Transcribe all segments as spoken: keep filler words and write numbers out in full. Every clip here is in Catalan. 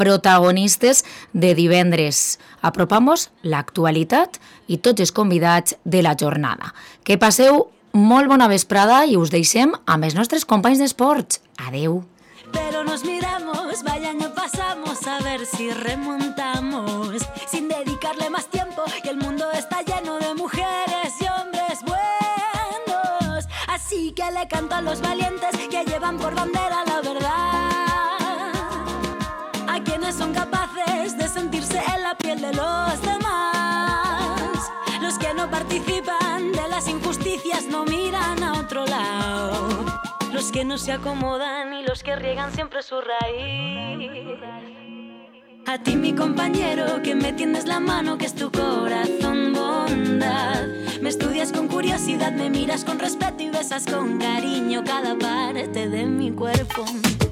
protagonistes de divendres. Apropamos l'actualitat i tots els convidats de la jornada. Que passeu molt bona vesprada i us deixem amb els nostres companys d'esports. Adeu. Pero nos miramos, vaya año pasamos, a ver si remontamos, sin dedicarle más tiempo, que el mundo está lleno de mujeres y hombres buenos. Así que le canto a los valientes que llevan por bandera la verdad, a quienes son capaces de sentirse en la piel de los demás. Los que no participan de las injusticias no miran a otro lado, los que no se acomodan y los que riegan siempre su raíz. A ti, mi compañero, que me tiendes la mano, que es tu corazón bondad. Me estudias con curiosidad, me miras con respeto y besas con cariño cada parte de mi cuerpo.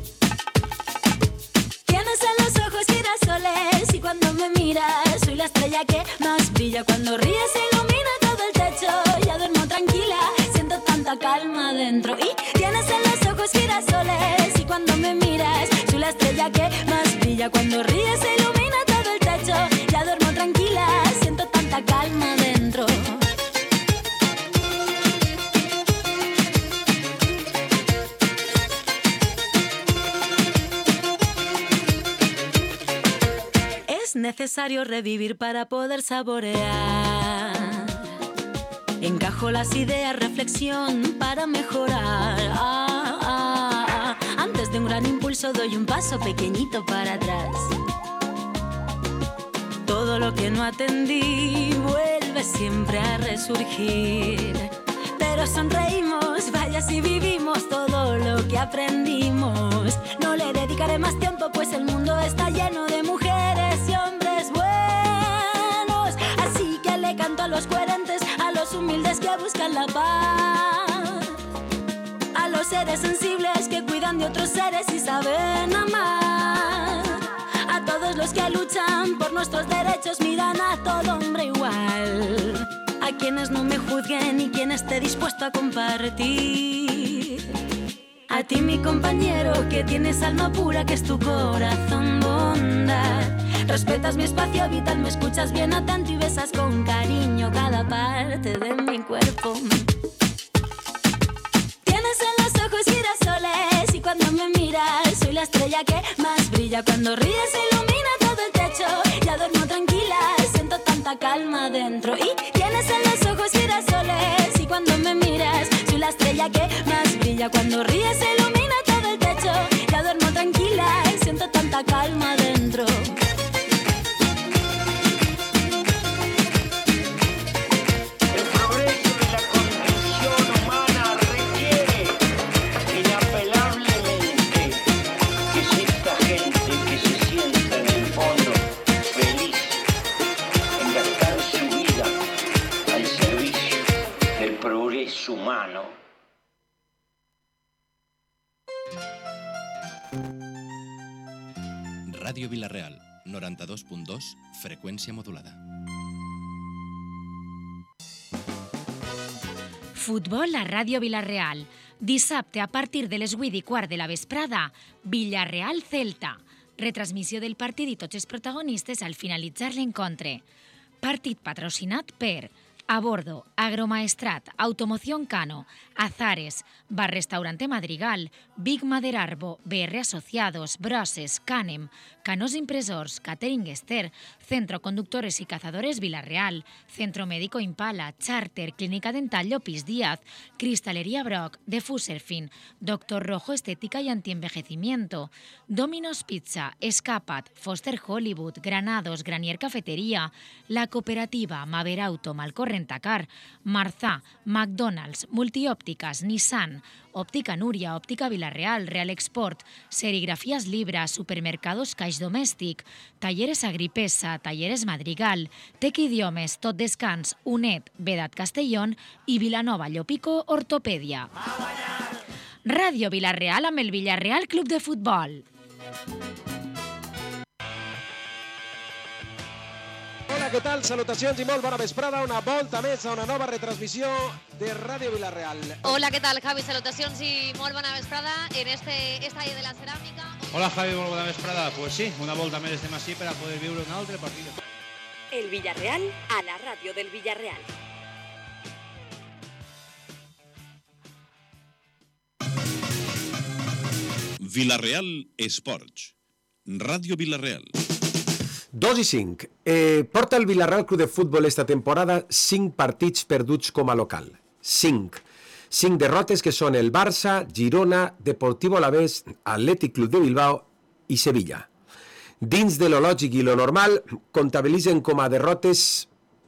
Tienes en los ojos girasoles y cuando me miras soy la estrella que más brilla. Cuando ríes se ilumina todo el techo, ya duermo tranquila, siento tanta calma dentro. Y tienes en los ojos girasoles y cuando me miras soy la estrella que más brilla. Cuando ríes se ilumina todo el techo, ya duermo tranquila, siento tanta calma dentro. Es necesario revivir para poder saborear. Encajo las ideas, reflexión para mejorar. Ah, ah, ah. Antes de un gran impulso doy un paso pequeñito para atrás. Todo lo que no atendí vuelve siempre a resurgir. Pero sonreímos, vaya si vivimos todo lo que aprendimos. No le dedicaré más tiempo, pues el mundo está lleno de mujeres y hombres buenos. Así que le canto a los coherentes, a los humildes que buscan la paz, a los seres sensibles que cuidan de otros seres y saben amar, a todos los que luchan por nuestros derechos, miran a todo hombre igual, a quienes no me juzguen y quien esté dispuesto a compartir. A ti, mi compañero, que tienes alma pura, que es tu corazón bondad. Respetas mi espacio vital, me escuchas bien atento y besas con cariño cada parte de mi cuerpo. Tienes en los ojos girasoles y cuando me miras soy la estrella que más brilla. Cuando ríes se ilumina todo el techo, ya duermo tranquila, siento tanta calma dentro. Y tienes en los ojos girasoles y cuando me miras soy la estrella que más brilla. Cuando ríes se ilumina todo el techo, ya duermo tranquila, siento tanta calma dentro. Humano. Ràdio Vila-real, noranta-dos punt dos, freqüència modulada. Futbol a Ràdio Vila-real. Dissabte, a partir de les vuit i quart de la vesprada, Villarreal-Celta. Retransmissió del partit i tots els protagonistes al finalitzar l'encontre. Partit patrocinat per A Bordo, Agromaestrat, Automoción Cano, Azares, Bar Restaurante Madrigal, Big Maderarbo, B R Asociados, Broses, Canem, Canos Impresors, Catering Ester, Centro Conductores y Cazadores Vila-real, Centro Médico Impala, Charter, Clínica Dental Llopis Díaz, Cristalería Brock, The Fuserfin, Doctor Rojo Estética y Antienvejecimiento, Domino's Pizza, Escapat, Foster Hollywood, Granados, Granier Cafetería, La Cooperativa, Maverauto, Malcorre Rentacar, Marzà, McDonald's, Multiòptiques, Nissan, Òptica Núria, Òptica Vila-real, Real Export, Serigrafías Libra, Supermercados Caix Domèstic, Talleres Agripesa, Talleres Madrigal, Tec Idiomes, Tot Descans, UNED, Vedat Castellón i Vilanova Llopico Ortopèdia. Ràdio Vila-real amb el Villarreal Club de Futbol. Hola, què tal? Salutacions i molt bona vesprada. Una volta més a una nova retransmissió de Ràdio Vila-real. Hola, què tal, Javi? Salutacions i molt bona vesprada en este Estadio de la Ceràmica. Hola Javi, molt bona vesprada. Pues sí, una volta més estem així per a poder viure un altre partit. El Villarreal a la ràdio del Villarreal. Villarreal Esports. Ràdio Villarreal. dos i cinc. Eh, porta el Villarreal Club de Futbol esta temporada cinc partits perduts com a local. cinc. cinc derrotes que són el Barça, Girona, Deportivo Alavés, Atlètic Club de Bilbao i Sevilla. Dins de lo lògic i lo normal, comptabilitzen com a derrotes,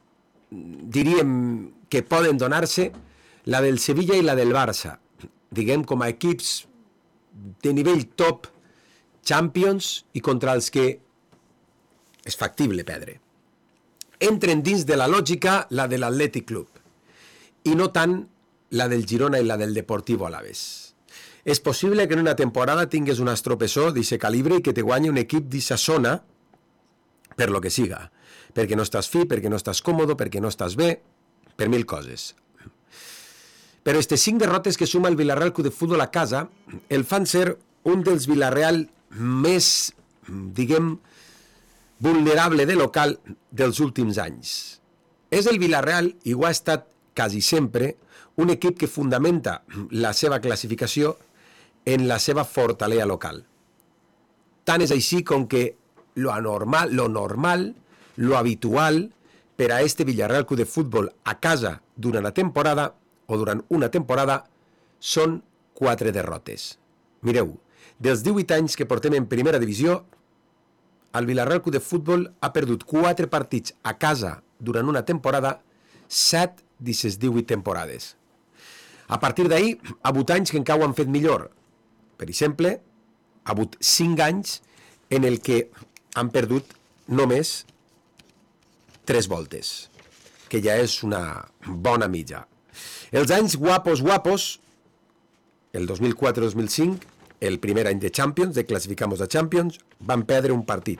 diríem que poden donar-se, la del Sevilla i la del Barça. Diguem com a equips de nivell top, Champions, i contra els que és factible perdre. Entren dins de la lògica la de l'Atlètic Club i no tant la del Girona i la del Deportivo Alavés. És possible que en una temporada tingues un estropessó d'aquest calibre i que te guanyi un equip d'aquesta zona per lo que siga. Perquè no estàs fi, perquè no estàs còmodo, perquè no estàs bé, per mil coses. Però aquestes cinc derrotes que suma el Villarreal Club de Futbol a casa el fan ser un dels Villarreal més, diguem, vulnerable de local dels últims anys. És el Villarreal, i ho ha estat quasi sempre, un equip que fundamenta la seva classificació en la seva fortalesa local. Tant és així com que lo anormal, lo normal, lo habitual per a este Villarreal Club de Futbol a casa durant la temporada o durant una temporada són quatre derrotes. Mireu, dels divuit anys que portem en primera divisió, el Villarreal Club de Futbol ha perdut quatre partits a casa durant una temporada, set d'aquestes divuit temporades. A partir d'ahir, ha hagut anys que encara ho han fet millor. Per exemple, ha hagut cinc anys en el que han perdut només tres voltes, que ja és una bona mitja. Els anys guapos, guapos, el dos mil quatre dos mil cinc, el primer any de Champions, de classificamos a Champions, van perdre un partit.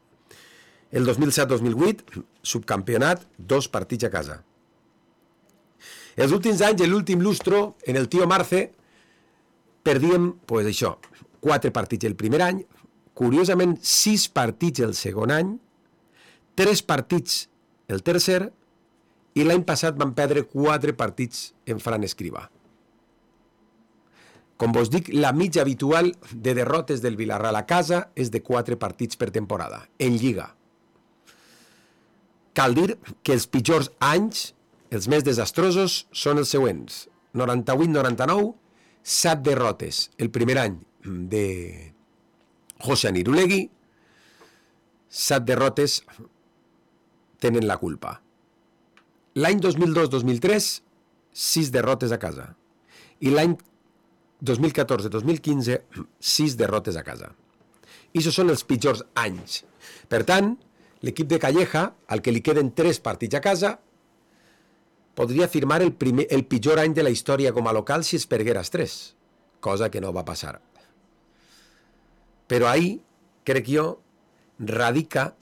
El dos mil set dos mil vuit, subcampionat, dos partits a casa. Els últims anys, l'últim lustro, en el tio Marce, perdíem, pues això, quatre partits el primer any, curiosament, sis partits el segon any, tres partits el tercer, i l'any passat van perdre quatre partits en Fran Escrivà. Com vos dic, la mitja habitual de derrotes del Villarreal a casa és de quatre partits per temporada, en Lliga. Cal dir que els pitjors anys, els més desastrosos, són els següents. noranta-vuit noranta-nou, set derrotes. El primer any de José Anirulegui, set derrotes tenen la culpa. L'any dos mil dos dos mil tres, sis derrotes a casa. I l'any dos mil catorze dos mil quinze, sis derrotes a casa. I això són els pitjors anys. Per tant, l'equip de Calleja, al que li queden tres partits a casa, podria firmar el, primer, el pitjor any de la història com a local si es pergués tres, cosa que no va passar. Però ahí, crec jo, radica,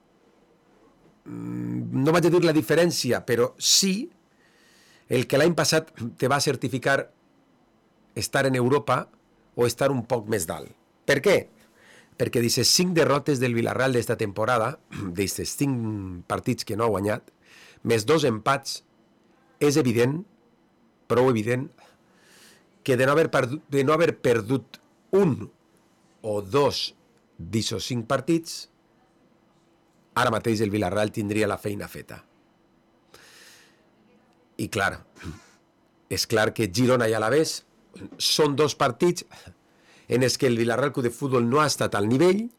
no vaig a dir la diferència, però sí el que l'any passat te va certificar estar en Europa o estar un poc més dalt. Per què? Perquè d'aquestes cinc derrotes del Villarreal d'esta temporada, d'aquests cinc partits que no ha guanyat, més dos empats, és evident, prou evident, que de no haver perdut, de no haver perdut un o dos d'aquests cinc partits, ara mateix el Villarreal tindria la feina feta. I clar, és clar que Girona i Alavés són dos partits en els que el Villarreal Club de Futbol no ha estat al nivell,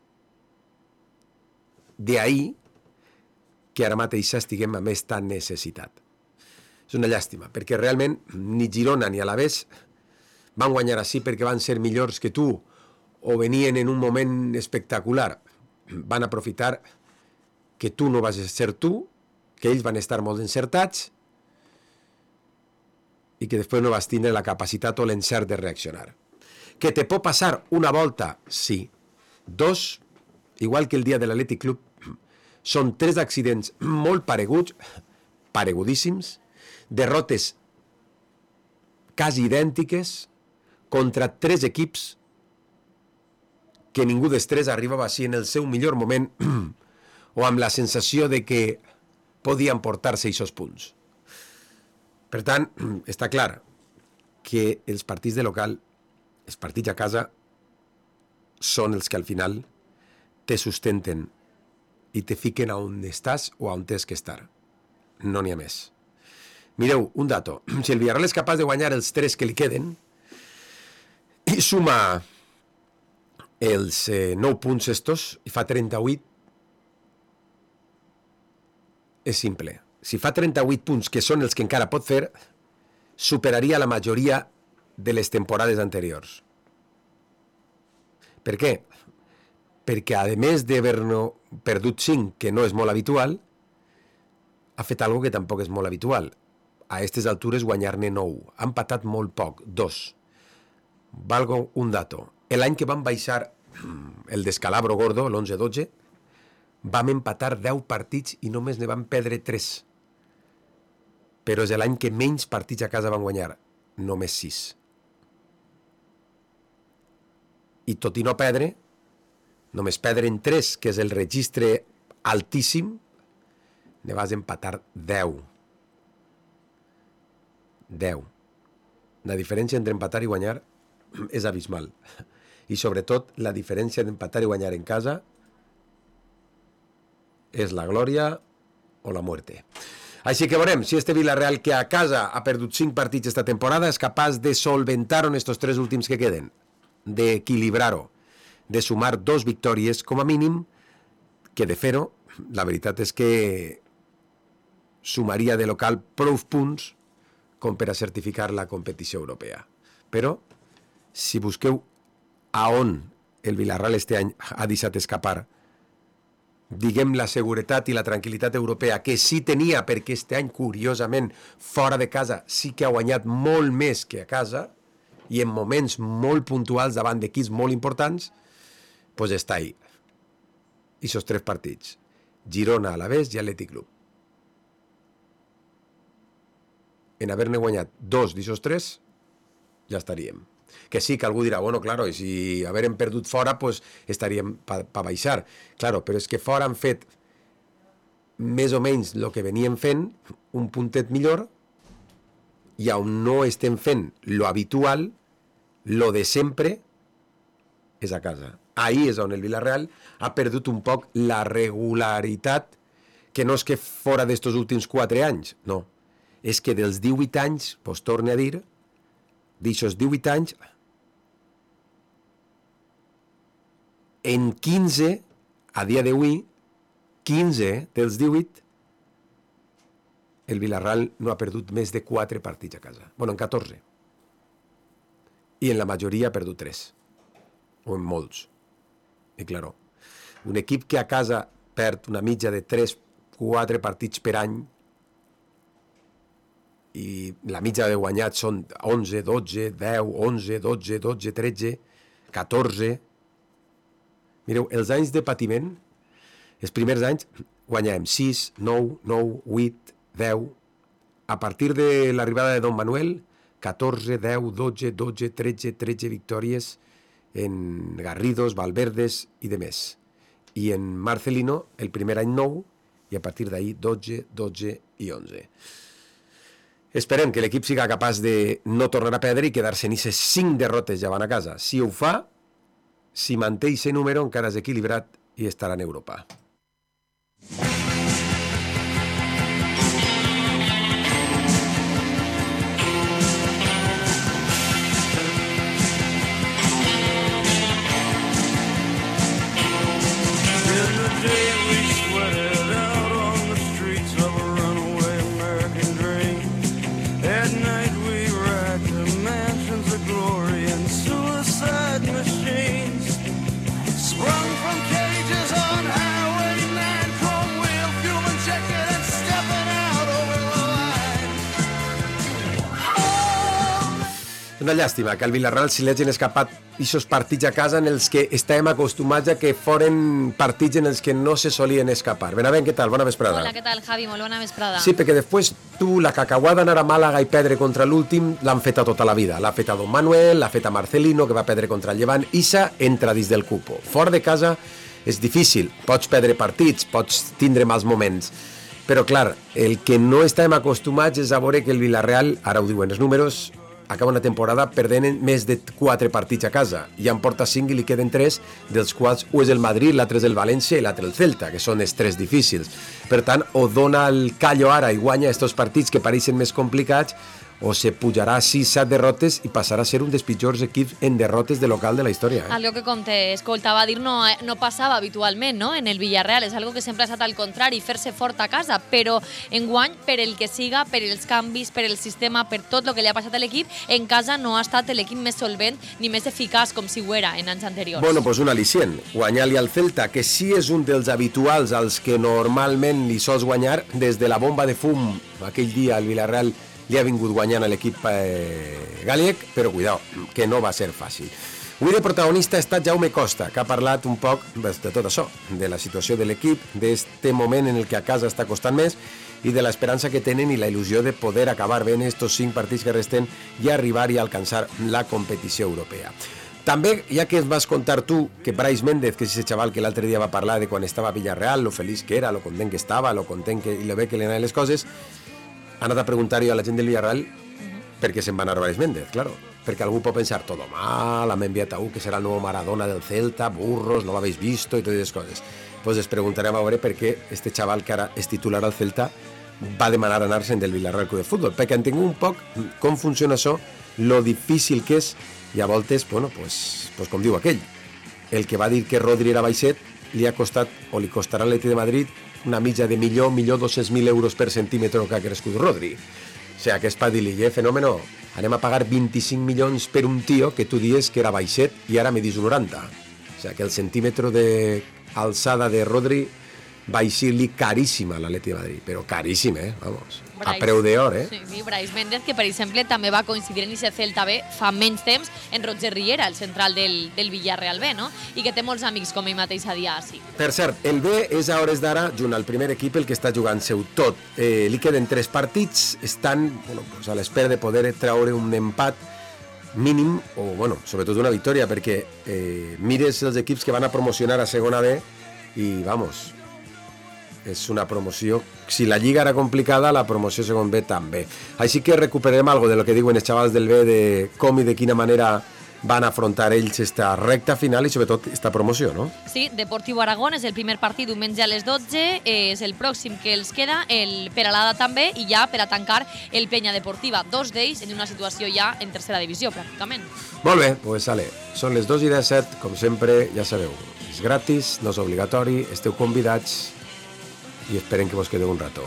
d'ahir que ara mateix estiguem amb aquesta necessitat. És una llàstima, perquè realment ni Girona ni Alavés van guanyar així perquè van ser millors que tu o venien en un moment espectacular. Van aprofitar que tu no vas ser tu, que ells van estar molt encertats i que després no vas tindre la capacitat o l'encert de reaccionar. Que te pot passar una volta, sí. Dos, igual que el dia de l'Atlètic Club, són tres accidents molt pareguts, paregudíssims, derrotes quasi idèntiques contra tres equips que ningú dels tres arribava així en el seu millor moment o amb la sensació de que podien portar-se aquests punts. Per tant, està clar que els partits de local, els partits a casa, són els que al final te sustenten i te fiquen a on estàs o a on tens que estar. No n'hi ha més. Mireu, un dato. Si el Villarreal és capaç de guanyar els tres que li queden i suma els eh, nou punts estos i fa trenta-vuit, és simple. Si fa trenta-vuit punts, que són els que encara pot fer, superaria la majoria de les temporades anteriors. Per què? Perquè, a més d'haver-ne perdut cinc, que no és molt habitual, ha fet alguna que tampoc és molt habitual. A aquestes altures guanyar-ne nou. Ha empatat molt poc, dos. Valgo un dato. L'any que vam baixar el descalabro gordo, l'onze dotze, vam empatar deu partits i només ne vam perdre tres. Però és l'any que menys partits a casa van guanyar, només sis. I tot i no perdre, només perdre en tres, que és el registre altíssim, ne vas empatar deu. deu. La diferència entre empatar i guanyar és abismal. I sobretot la diferència d'empatar i guanyar en casa és la glòria o la muerte. Així que veurem si este Villarreal, que a casa ha perdut cinc partits esta temporada, és capaç de solventar-ho en estos tres últims que queden, d'equilibrar-ho, de sumar dos victòries com a mínim, que de fer-ho, la veritat és que sumaria de local prou punts com per a certificar la competició europea. Però, si busqueu a on el Villarreal este any ha deixat escapar, diguem, la seguretat i la tranquil·litat europea, que sí tenia, perquè este any, curiosament, fora de casa, sí que ha guanyat molt més que a casa, i en moments molt puntuals davant d'equips molt importants, doncs està ahí. I aquests tres partits. Girona, Alavés i Atlètic Club. En haver-ne guanyat dos d'aquests tres, ja estaríem. Que sí, que algú dirà, bueno, claro, i si haguérem perdut fora, pues estaríem pa, pa baixar. Claro, però és que fora han fet més o menys el que veníem fent, un puntet millor, i on no estem fent lo habitual, lo de sempre, és a casa. Ahí és on el Villarreal ha perdut un poc la regularitat, que no és que fora d'estos últims quatre anys, no. És que dels divuit anys, doncs torne a dir, d'aixòs divuit anys, en quinze, a dia d'avui, quinze dels divuit, el Villarreal no ha perdut més de quatre partits a casa. Bueno, en catorze. I en la majoria ha perdut tres. O en molts. I claro, un equip que a casa perd una mitja de tres quatre partits per any, i la mitja de guanyats són onze, dotze, deu, onze, dotze, dotze, tretze, catorze. Mireu, els anys de patiment, els primers anys, guanyàvem sis, nou, nou, vuit, deu. A partir de l'arribada de Don Manuel, catorze, deu, dotze, dotze, tretze, tretze victòries en Garridos, Valverdes i de més. I en Marcelino, el primer any nou, i a partir d'ahir dotze, dotze i onze. Esperem que l'equip siga capaç de no tornar a perdre i quedar-se en aquestes cinc derrotes ja van a casa. Si ho fa, si manté aquest número, encara és equilibrat i estarà en Europa. una llàstima que al Villarreal se li hagin escapat aquests partits a casa en els que estàvem acostumats a que foren partits en els que no se solien escapar. Benavent, què tal? Bona vesprada. Hola, què tal, Javi? Molt bona vesprada. Sí, perquè després tu la cacahuada d'anar a Màlaga i perdre contra l'últim l'han feta tota la vida. L'ha feta Don Manuel, l'ha feta Marcelino, que va perdre contra el Llevant. Issa entra dins del cupo. Fora de casa és difícil. Pots perdre partits, pots tindre mals moments. Però, clar, el que no estàvem acostumats és a veure que el Villarreal, ara ho diuen els números, acaba una temporada perdent més de quatre partits a casa. Ja en porta cinc i li queden tres, dels quals un és el Madrid, l'altre és el València i l'altre el Celta, que són els tres difícils. Per tant, o dona el callo ara i guanya aquests partits que pareixen més complicats, o se pujarà a sis set derrotes i passarà a ser un dels pitjors equips en derrotes de local de la història. Eh? Algo que, com t'escoltava dir, no, no passava habitualment, no?, en el Villarreal. És algo que sempre ha estat al contrari, fer-se fort a casa, però enguany, per el que siga, per els canvis, per el sistema, per tot el que li ha passat a l'equip, en casa no ha estat l'equip més solvent ni més eficaç com si ho era en anys anteriors. Bueno, doncs un al·licient. Guanyar-li al Celta, que sí és un dels habituals als que normalment li sols guanyar, des de la bomba de fum, aquell dia al Villarreal li ha vingut guanyant a l'equip eh, gallec, però cuidao, que no va ser fàcil. Avui de protagonista ha estat Jaume Costa, que ha parlat un poc de tot això, de la situació de l'equip, d'este moment en el que a casa està costant més i de l'esperança que tenen i la il·lusió de poder acabar bé estos cinc partits que resten i arribar i alcançar la competició europea. També, ja que ens vas contar tu que Brais Méndez, que és ese xaval que l'altre dia va parlar de quan estava a Villarreal, lo feliç que era, lo content que estava, lo content que, i lo bé que li anaven les coses, ha anat a preguntar-hi a la gent del Villarreal uh-huh. per què se'n va anar Brais Méndez, claro. Perquè algú pot pensar, todo mal, hem enviat a un que serà el nou Maradona del Celta, burros, no l'habéis visto i totes les coses. Pues es preguntarem a veure per què este xaval que ara és titular al Celta va demanar anar-se'n del Villarreal Club de Futbol, perquè entenc un poc com funciona això, lo difícil que és, i a voltes, bueno, pues, pues com diu aquell, el que va dir que Rodri era baixet, li ha costat, o li costarà a l'Atlètic de Madrid, una mitja de millor, millor dos-cents mil euros per centímetre que ha crescut Rodri. O sea, que és pa dir-li, eh, fenòmeno, anem a pagar vint-i-cinc milions per un tio que tu dies que era baixet i ara me dis un noranta. O sea, que el centímetre d'alçada de Rodri va eixir-li caríssim a l'Atlètic de Madrid, però caríssim, eh? Vamos, Brais, a preu d'or, eh? Sí, sí, Brais Méndez, que per exemple també va coincidir en aquest Celta B fa menys temps en Roger Riera, el central del, del Villarreal B, no? I que té molts amics, com ell mateix a dia així. Per cert, el B és a hores d'ara, junt al primer equip, el que està jugant seu tot. Eh, li queden tres partits, estan bueno, pues a l'espera de poder traure un empat mínim, o bueno, sobretot una victòria, perquè eh, mires els equips que van a promocionar a segona B i, vamos, és una promoció, si la lliga era complicada, la promoció segon B també. Així que recuperarem algo de lo que diuen els xavals del B, de com i de quina manera van afrontar ells esta recta final i sobretot esta promoció, no? Sí, Deportivo Aragón és el primer partit diumenge a les dotze, és el pròxim que els queda, el Peralada també, i ja per a tancar el Penya Deportiva, dos d'ells en una situació ja en tercera divisió, pràcticament. Molt bé, doncs ale, són les dos i disset, com sempre, ja sabeu, és gratis, no és obligatori, esteu convidats i esperen que vos quedeu un rato.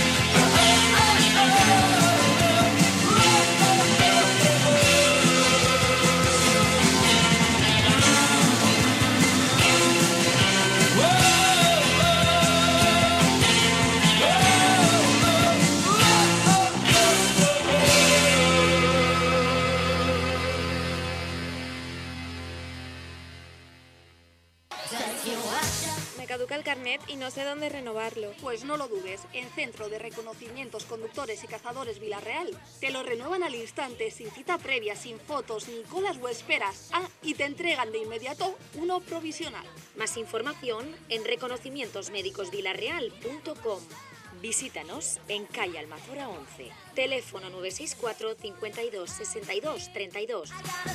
Caduca el carnet y no sé dónde renovarlo. Pues no lo dudes, en Centro de Reconocimientos Conductores y Cazadores Villarreal te lo renuevan al instante, sin cita previa, sin fotos, ni colas o esperas. Ah, y te entregan de inmediato uno provisional. Más información en reconocimientos médicos villarreal punto com. Visítanos en calle Almazora once. Teléfono nueve seis cuatro, cincuenta y dos, sesenta y dos, treinta y dos.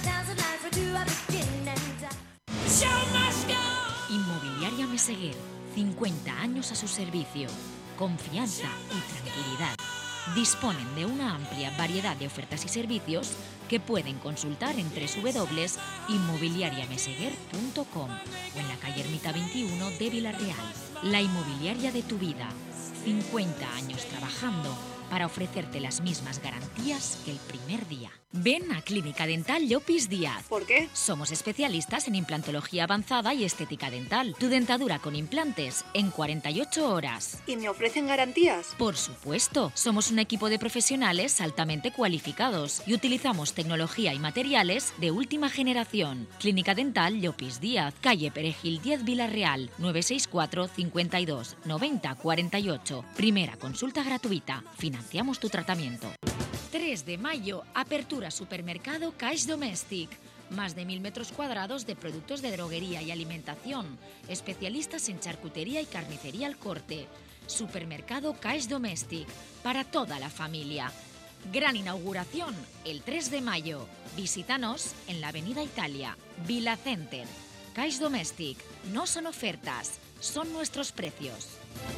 Inmobiliaria Meseguer, cincuenta años a su servicio, confianza y tranquilidad. Disponen de una amplia variedad de ofertas y servicios que pueden consultar en doble u doble u doble u punto inmobiliaria meseguer punto com o en la calle Ermita veintiuno de Villarreal. La inmobiliaria de tu vida, cincuenta años trabajando para ofrecerte las mismas garantías que el primer día. Ven a Clínica Dental Llopis Díaz. ¿Por qué? Somos especialistas en implantología avanzada y estética dental. Tu dentadura con implantes en cuarenta y ocho horas. ¿Y me ofrecen garantías? Por supuesto. Somos un equipo de profesionales altamente cualificados y utilizamos tecnología y materiales de última generación. Clínica Dental Llopis Díaz, calle Perejil diez Villarreal, nueve seis cuatro, cincuenta y dos, noventa, cuarenta y ocho. Primera consulta gratuita. Financiamos tu tratamiento. tres de mayo, apertura supermercado Caix Domèstic. Más de mil metros cuadrados de productos de droguería y alimentación. Especialistas en charcutería y carnicería al corte. Supermercado Caix Domèstic. Para toda la familia. Gran inauguración el tres de mayo. Visítanos en la Avenida Italia, Vila Center. Caix Domèstic. No son ofertas, son nuestros precios.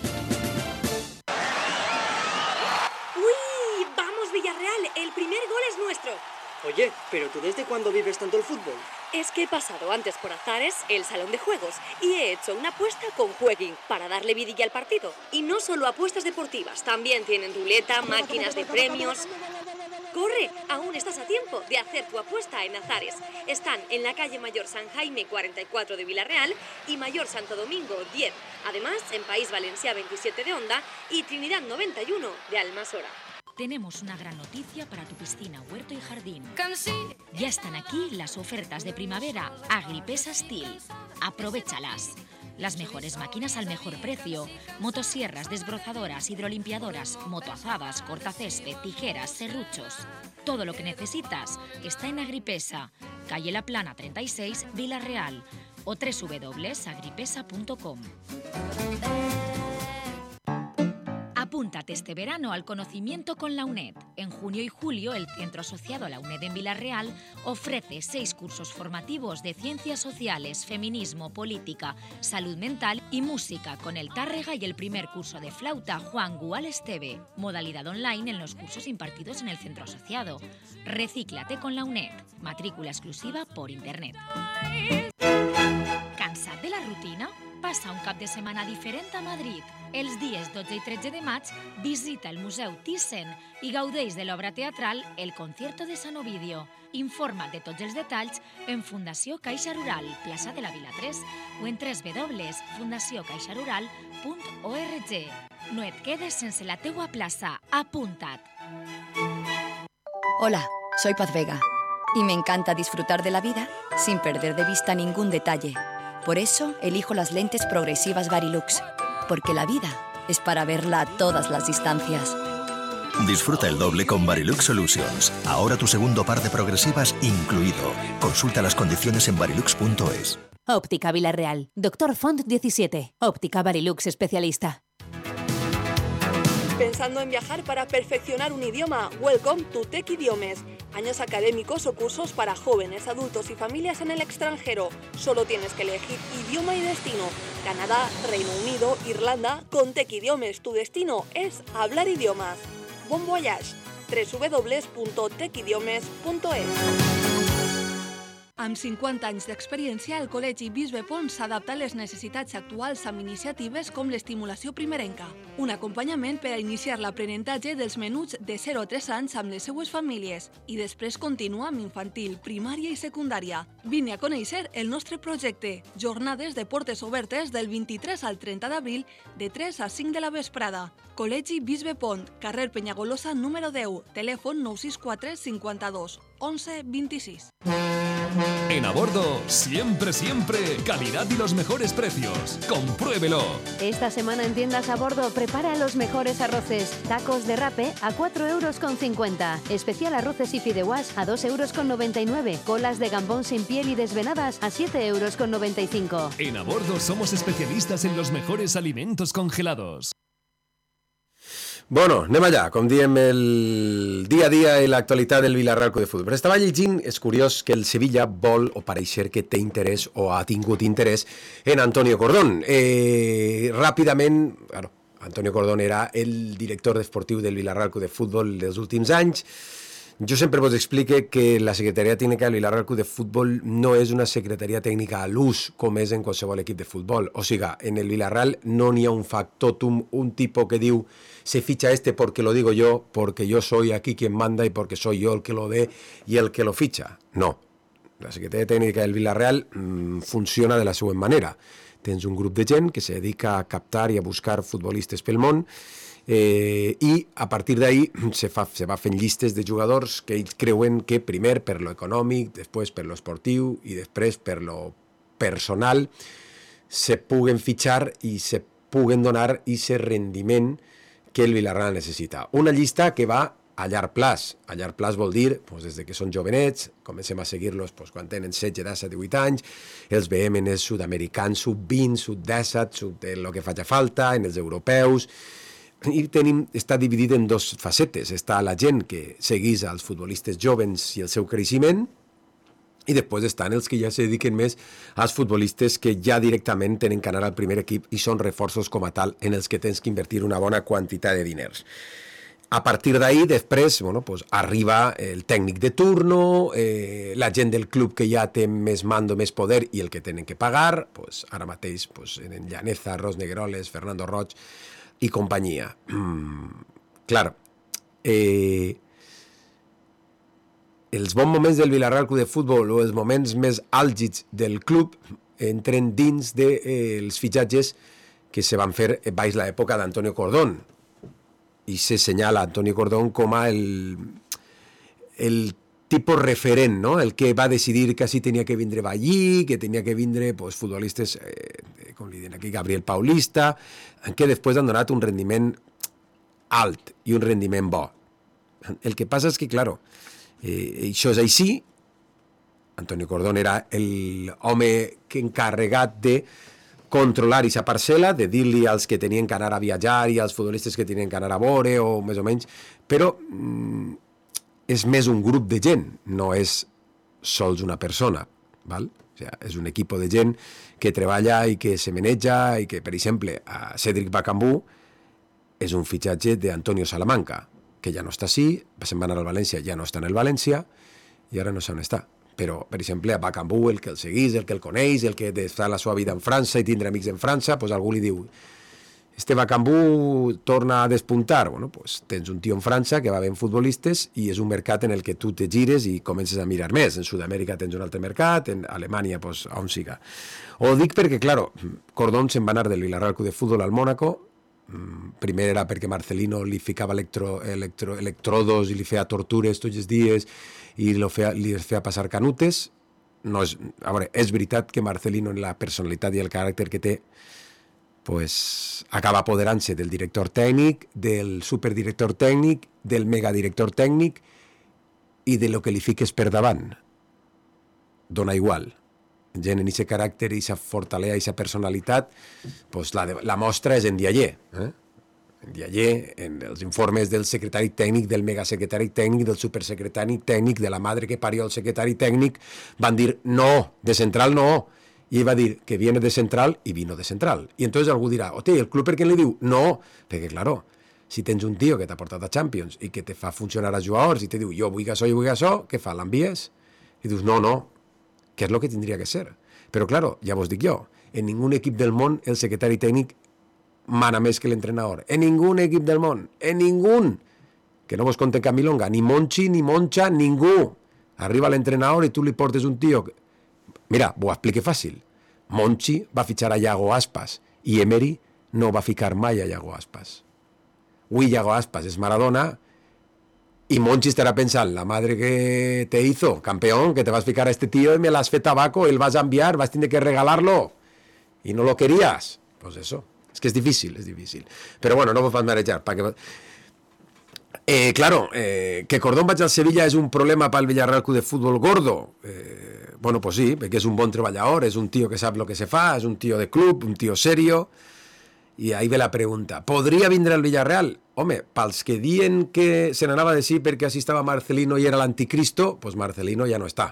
Villarreal, el primer gol es nuestro. Oye, ¿pero tú desde cuándo vives tanto el fútbol? Es que he pasado antes por Azares, el salón de juegos, y he hecho una apuesta con Jueguin para darle vidilla al partido. Y no solo apuestas deportivas, también tienen ruleta, máquinas de premios. ¡Corre! Aún estás a tiempo de hacer tu apuesta en Azares. Están en la calle Mayor San Jaime cuarenta y cuatro de Villarreal y Mayor Santo Domingo diez. Además, en País Valencià veintisiete de Onda y Trinidad noventa y uno de Almasora. Tenemos una gran noticia para tu piscina, huerto y jardín. Ya están aquí las ofertas de primavera Agripesa Steel. Aprovéchalas. Las mejores máquinas al mejor precio. Motosierras, desbrozadoras, hidrolimpiadoras, motoazadas, cortacésped, tijeras, serruchos. Todo lo que necesitas está en Agripesa, calle La Plana treinta y seis, Villarreal o doble u doble u doble u punto agripesa punto com. Apúntate este verano al conocimiento con la UNED. En junio y julio, el centro asociado a la UNED en Villarreal ofrece seis cursos formativos de ciencias sociales, feminismo, política, salud mental y música con el Tárrega y el primer curso de flauta Juan Gual Esteve. Modalidad online en los cursos impartidos en el centro asociado. Recíclate con la UNED. Matrícula exclusiva por internet. Cansat de la rutina? Passa un cap de setmana diferent a Madrid. Els dies dotze i tretze de maig visita el Museu Thyssen i gaudeix de l'obra teatral El concierto de San Ovidio. Informa't de tots els detalls en Fundació Caixa Rural, plaça de la Vila tres, o en doble u doble u doble u punt fundació caixa rural punt org. No et quedes sense la teua plaça. Apunta't! Hola, soy Paz Vega y me encanta disfrutar de la vida sin perder de vista ningún detalle. Por eso elijo las lentes progresivas Varilux, porque la vida es para verla a todas las distancias. Disfruta el doble con Varilux Solutions. Ahora tu segundo par de progresivas incluido. Consulta las condiciones en varilux punto es. Óptica Villarreal. Doctor Font diecisiete. Óptica Varilux especialista. ¿Pensando en viajar para perfeccionar un idioma? Welcome to Tech Idiomes. Años académicos o cursos para jóvenes, adultos y familias en el extranjero. Solo tienes que elegir idioma y destino. Canadá, Reino Unido, Irlanda. Con Tech Idiomes tu destino es hablar idiomas. Bon voyage. doble u doble u doble u punto tech idiomes punto es. Amb cinquanta anys d'experiència, el Col·legi Bisbe Pons s'adapta a les necessitats actuals amb iniciatives com l'estimulació primerenca, un acompanyament per a iniciar l'aprenentatge dels menuts de zero a tres anys amb les seues famílies i després continua amb infantil, primària i secundària. Vine a conèixer el nostre projecte. Jornades de portes obertes del vint-i-tres al trenta d'abril de tres a cinc de la vesprada. Col·legi Bisbe Pont, carrer Penyagolosa número deu, telèfon nou sis quatre cinquanta-dos once veintiséis. En Abordo, siempre, siempre, calidad y los mejores precios. Compruébelo. Esta semana en tiendas Abordo prepara los mejores arroces. Tacos de rape a cuatro euros con cincuenta. Especial arroces y fideuás a dos euros con noventa y nueve. Colas de gambón sin piel y desvenadas a siete euros con noventa y cinco. En Abordo somos especialistas en los mejores alimentos congelados. Bueno, anem allà, com diem, el dia a dia i l'actualitat del Villarreal Club de Futbol. Però estava llegint, és curiós, que el Sevilla vol, o pareixer que té interès, o ha tingut interès, en Antonio Cordón. Eh, ràpidament, bueno, Antonio Cordón era el director esportiu del Villarreal Club de Futbol dels últims anys, Jo sempre vos explique que la Secretaria Tècnica del Villarreal Club de Futbol no és una secretaria tècnica a l'ús com és en qualsevol equip de futbol. O sigui, en el Villarreal no n'hi ha un factotum, un tipo que diu se ficha este porque lo digo yo, porque yo soy aquí quien manda y porque soy yo el que lo dé y el que lo ficha. No. La Secretaria Tècnica del Villarreal mmm, funciona de la següent manera. Tens un grup de gent que se dedica a captar i a buscar futbolistes pel món, Eh, i a partir d'ahí se, fa, se va fent llistes de jugadors que ells creuen que primer per lo econòmic, després per lo esportiu i després per lo personal se puguen fitxar i se puguen donar ese rendiment que el Villarreal necessita. Una llista que va a llarg plaç. A llarg plaç vol dir, pues, des de que són jovenets, comencem a seguir-los pues, quan tenen setze, disset, divuit anys, els veiem en els sud-americans, sub vint, sub disset, sub el que faci falta, en els europeus. I tenim, està dividit en dos facetes. Està la gent que seguís als futbolistes jovens i el seu creixement, i després estan els que ja se dediquen més als futbolistes que ja directament tenen que anar al primer equip i són reforços com a tal en els que tens que invertir una bona quantitat de diners. A partir d'ahí, després, bueno, pues, arriba el tècnic de turno, eh, la gent del club que ja té més mando, més poder i el que tenen que pagar, pues, ara mateix pues, en Llaneza, Ros Negueroles, Fernando Roig i companyia. Mm, clar, eh, els bons moments del Villarreal Club de Futbol o els moments més àlgids del club entren dins dels de, eh, fitxatges que se van fer baix l'època d'Antonio Cordón, i se senyala Antonio Cordón com a el, el tipus referent, no? El que va decidir que sí tenia que vindre Ballí, que tenia que vindre pues, futbolistes, eh, com li diuen aquí, Gabriel Paulista, en què després han donat un rendiment alt i un rendiment bo. El que passa és que, claro, eh, això és així. Antonio Cordón era l'home encarregat de controlar aquesta parcel·la, de dir-li als que tenien que anar a viatjar i als futbolistes que tenien que anar a veure, o més o menys, però mm, és més un grup de gent, no és sols una persona, val? O sigui, és un equip de gent que treballa i que se maneja i que, per exemple, a Cédric Bakambu és un fitxatge d'Antonio Salamanca, que ja no està així, se'n va anar al València, ja no està en el València i ara no sé on està. Però, per exemple, a Bakambu, el que el seguís, el que el coneix, el que està la seva vida en França i tindrà amics en França, doncs algú li diu este Bakambu torna a despuntar. Bueno, pues tens un tio en França que va ben futbolistes i és un mercat en el que tu te gires i comences a mirar més. En Sud-amèrica tens un altre mercat, en Alemanya, pues, on siga. Ho dic perquè, claro, Cordón se'n va anar del Villarreal Club de Futbol al Mónaco. Primer era perquè Marcelino li ficava electro, electro, electrodos i li feia tortures tots els dies i li feia, li feia passar canutes. No és, a veure, és veritat que Marcelino, en la personalitat i el caràcter que té, pues, acaba apoderant-se del director tècnic, del superdirector tècnic, del megadirector tècnic i de lo que li fiques per davant. Dona igual. Gent en aquest caràcter, i aquesta fortalesa, i aquesta personalitat, pues la, de, la mostra és en Dialler. Eh? En Dialler, en els informes del secretari tècnic, del megasecretari tècnic, del supersecretari tècnic, de la madre que parió el secretari tècnic, van dir no, de central no. I ell va dir que viene de central i vino de central. I entonces algú dirà, ote, el club per què li diu? No, perquè, claro, si tens un tio que t'ha portat a Champions i que te fa funcionar a jugadors i te diu, jo vull això, jo vull això, què fa? L'envies? I dius, no, no, que és el que tindria que ser. Però, claro, ja vos dic jo, en ningú equip del món el secretari tècnic mana més que l'entrenador. En ningú equip del món, en ningú. Que no vos conten cap milonga, ni Monchi, ni Moncha, ningú. Arriba l'entrenador i tu li portes un tio... Mira, ho explique fàcil. Monchi va fitxar a Iago Aspas i Emery no va ficar mai a Iago Aspas. Avui Iago Aspas és Maradona y Monchi estará pensando, la madre que te hizo, campeón, que te vas a ficar a este tío y me las fe tabaco, él vas a enviar, vas a tener que regalarlo y no lo querías. Pues eso, es que es difícil, es difícil. Pero bueno, no vos vas a marejar. Para que... eh, claro, eh, que Cordón vaya al Sevilla es un problema para el Villarreal Club de Fútbol gordo. Eh, bueno, pues sí, porque es un bon treballador, es un tío que sabe lo que se fa, es un tío de club, un tío serio. I ahí ve la pregunta. Podria vindre al Villarreal? Home, pels que diuen que se n'anava de sí perquè així estava Marcelino i era l'anticristo, pues Marcelino ja no està.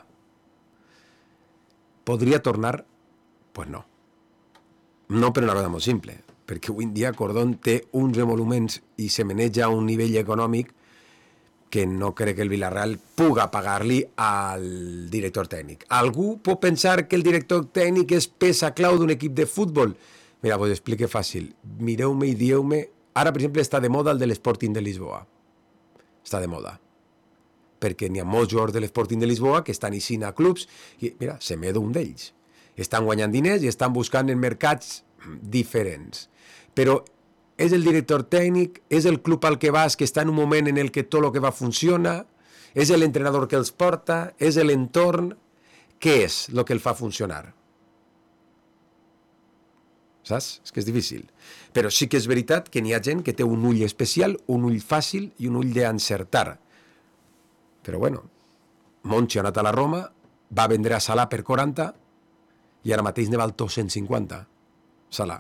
Podria tornar? Pues no. No per una cosa molt simple, perquè avui en dia Cordón té uns emoluments i se maneja a un nivell econòmic que no crec que el Villarreal puga pagar-li al director tècnic. Algú pot pensar que el director tècnic és peça clau d'un equip de futbol? Mira, vos explique fàcil. Mireu-me i dieu-me... Ara, per exemple, està de moda el de l'Sporting de Lisboa. Està de moda. Perquè n'hi ha molts jugadors de l'Sporting de Lisboa que estan eixint a clubs i, mira, Semedo un d'ells. Estan guanyant diners i estan buscant en mercats diferents. Però és el director tècnic, és el club al que vas, que està en un moment en el que tot el que va funciona, és l'entrenador que els porta, és l'entorn. Què és el que el fa funcionar? Saps? És que és difícil. Però sí que és veritat que n'hi ha gent que té un ull especial, un ull fàcil i un ull d'encertar. Però bueno, Monchi ha anat a la Roma, va vendre a Salah per quaranta i ara mateix ne val dos-cents cinquanta. Salah.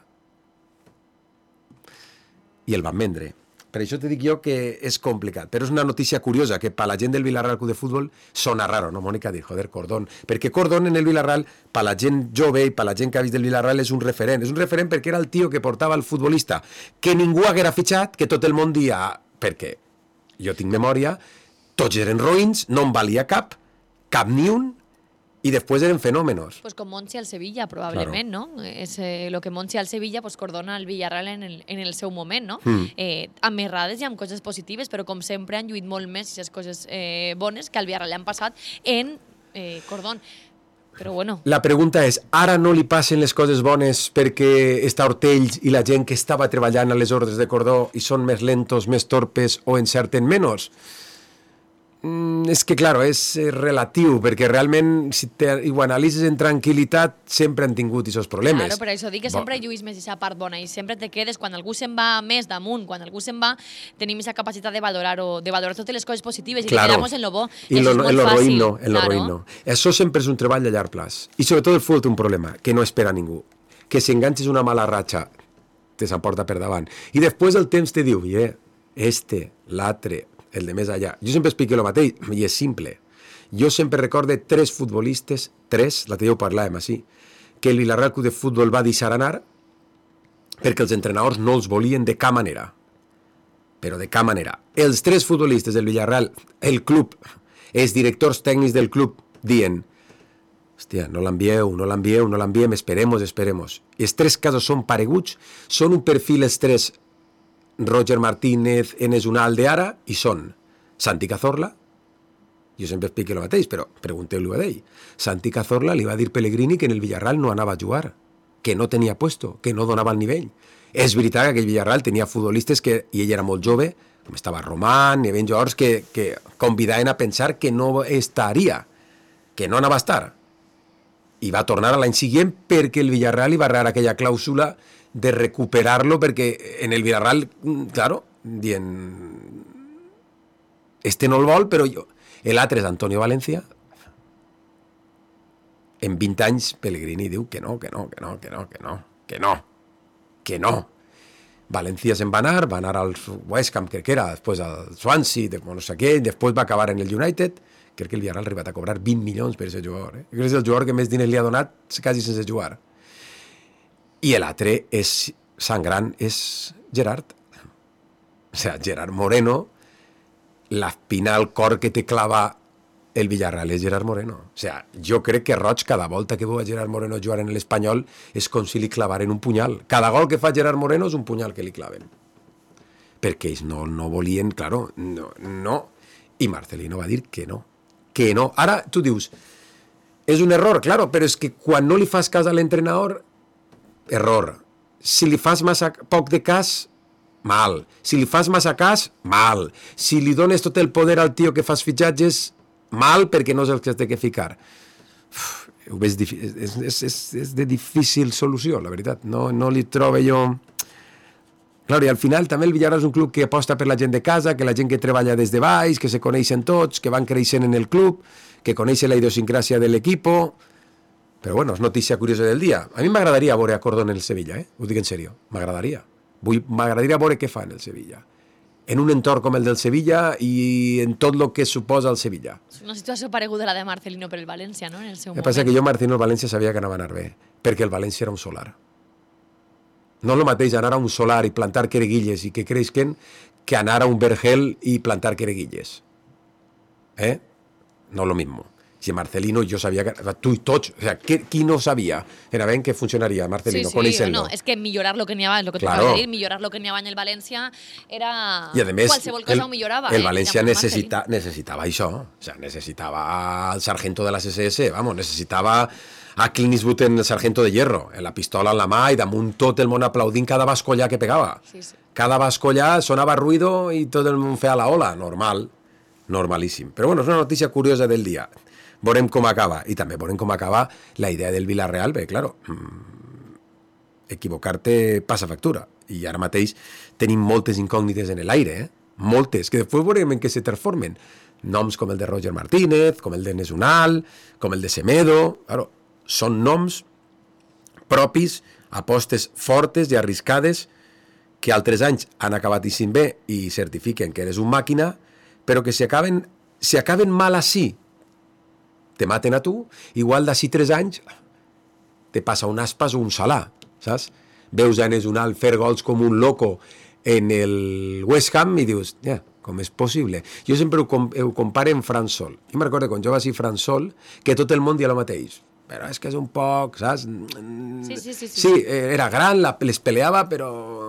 I el van vendre. Per això te dic jo que és complicat. Però és una notícia curiosa, que per la gent del Villarreal Club de Futbol sona raro, no, Mònica? Dir, joder, Cordón. Perquè Cordón en el Villarreal, per la gent jove i per la gent que ha vist del Villarreal, és un referent. És un referent perquè era el tio que portava el futbolista, que ningú haguera fitxat, que tot el món dia... Perquè jo tinc memòria, tots eren roïns, no en valia cap, cap ni un, y después eren fenómenos. Pues con Monchi al Sevilla, probablement, claro. ¿No? Es eh, lo que Monchi al Sevilla, pues Cordona al Villarreal en el, en el seu moment, no? Mm. Eh, amb errades i amb coses positives, però com sempre han lluit molt més aquestes coses eh, bones que al Villarreal han passat en eh, Cordón. Però bueno. La pregunta és, ara no li passen les coses bones perquè està Ortells i la gent que estava treballant a les ordres de Cordó i són més lentos, més torpes o encerten menys? Mm, és que, claro, és relatiu, perquè realment, si te, ho analitzes en tranquil·litat, sempre han tingut aquests problemes. Claro, però això dic que sempre lluís més aquesta part bona i sempre te quedes, quan algú se'n va més damunt, quan algú se'n va, tenim aquesta capacitat de valorar-ho, de valorar totes les coses positives i claro. Que quedamos en lo bo. I, I lo, és molt en lo fàcil. Ruïn no, en claro. lo ruïn no. Això sempre és un treball a llarg plaç. I sobretot el futbol té un problema, que no espera ningú. Que si enganxes una mala ratxa, te s'emporta per davant. I després el temps te diu, eh, este, l'altre, el de més allà. Jo sempre explico el mateix, i és simple. Jo sempre recorde tres futbolistes, tres, l'altre dia ho parlàvem així, que el Villarreal Club de Futbol va deixar anar perquè els entrenadors no els volien de cap manera. Però de cap manera. Els tres futbolistes del Villarreal, el club, els directors tècnics del club, dient, hòstia, no l'envieu, no l'envieu, no l'enviem, esperemos, esperemos. Els tres casos són pareguts, són un perfil els tres Roger Martínez, Enes Unal de ara, i són Santi Cazorla, jo sempre explico el mateix, però pregunteu-li a ell. Santi Cazorla li va dir Pellegrini que en el Villarreal no anava a jugar, que no tenia puesto, que no donava el nivell. És veritat que aquell Villarreal tenia futbolistes que, i ell era molt jove, com estava Román, i havia jugadors que, que convidaven a pensar que no estaria, que no anava a estar. I va tornar a l'any següent perquè el Villarreal li va regar aquella clàusula de recuperarlo, perquè en el Villarreal, claro, dient, este no el vol, però jo... L'altre és Antonio Valencia. En vint anys, Pellegrini diu que no, que no, que no, que no, que no, que no, que no. Valencia se'n va anar, va anar al West Ham, crec que era, després al Swansea, no sé què, després va acabar en el United. Crec que el Villarreal ha arribat a cobrar vint milions per aquest jugador. Eh? Crec que és el jugador que més diners li ha donat quasi sense jugar. I l'altre és sangrant, és Gerard. O sigui, Gerard Moreno, l'espina al cor que te clava el Villarreal és Gerard Moreno. O sigui, jo crec que Roig, cada volta que veu a Gerard Moreno jugar en l'Espanyol, és com si li clavaren un punyal. Cada gol que fa Gerard Moreno és un punyal que li claven. Perquè ells no, no volien, claro, no, no. I Marcelino va dir que no, que no. Ara, tu dius, és un error, claro, però és que quan no li fas cas a l'entrenador, error. Si li fas massa poc de cas, mal. Si li fas massa cas, mal. Si li dones tot el poder al tio que fas fitxatges, mal, perquè no és el que has de ficar. Uf, ho veig difícil. És, és, és, és de difícil solució, la veritat. No, no li trobo jo... Claro, i al final també el Villarreal és un club que aposta per la gent de casa, que la gent que treballa des de baix, que se coneixen tots, que van creixent en el club, que coneixen la idiosincràsia de l'equipo... Però bueno, és notícia curiosa del dia. A mi m'agradaria veure a Cordón en el Sevilla, eh? Ho dic en sèrio. M'agradaria. M'agradaria veure què fa en el Sevilla. En un entorn com el del Sevilla i en tot el que suposa el Sevilla. És una situació pareguda a la de Marcelino per el València, no? En el seu moment. El que passa que jo, Marcelino, el València sabia que anava a anar bé, perquè el València era un solar. No és el mateix anar a un solar i plantar quereguilles i que creixen que anar a un vergel i plantar quereguilles. ¿eh? No lo mismo. Si Marcelino yo sabia que... Tu i tots, o sea, qui, qui no sabia era ben que funcionaria Marcelino, sí, sí, conèixer-lo. no, és que millorar lo que n'hi havia, lo que tu claro. acabas de dir, millorar lo que n'hi havia en el València era... I a més, qualsevol cosa el, ho millorava. el eh? València Era necessita, necessitava això, o sea, necessitava el sargento de la C S S, vamos, necessitava a Clint Eastwood en el sargento de hierro, en la pistola en la mà i damunt tot el món aplaudint cada bascollà que pegava. Sí, sí. Cada bascollà sonava ruido i tot el món feia la ola, normal, normalíssim. Però bueno, és una notícia curiosa del dia. Veurem com acaba, i també veurem com acaba la idea del Villarreal, bé, claro, equivocar-te passa factura, i ara mateix tenim moltes incògnites en l'aire, eh? Moltes, que després veurem en què se transformen. Noms com el de Roger Martínez, com el de Nesunal, com el de Semedo, claro, són noms propis, apostes fortes i arriscades que altres anys han acabat ixint bé i certifiquen que eres un màquina, però que si acaben, si acaben mal així, te maten a tu, igual d'ací tres anys te passa un Aspas o un Salah, saps? Veus a Nesunal fer gols com un loco en el West Ham i dius, ja, com és possible? Jo sempre ho, com, ho compare amb Fran Sol. Jo me'n recordo quan jo vaig a Fran Sol, que tot el món dia el mateix. Però és que és un poc, saps? Sí, sí, sí. Sí, sí era gran, la, les peleava, però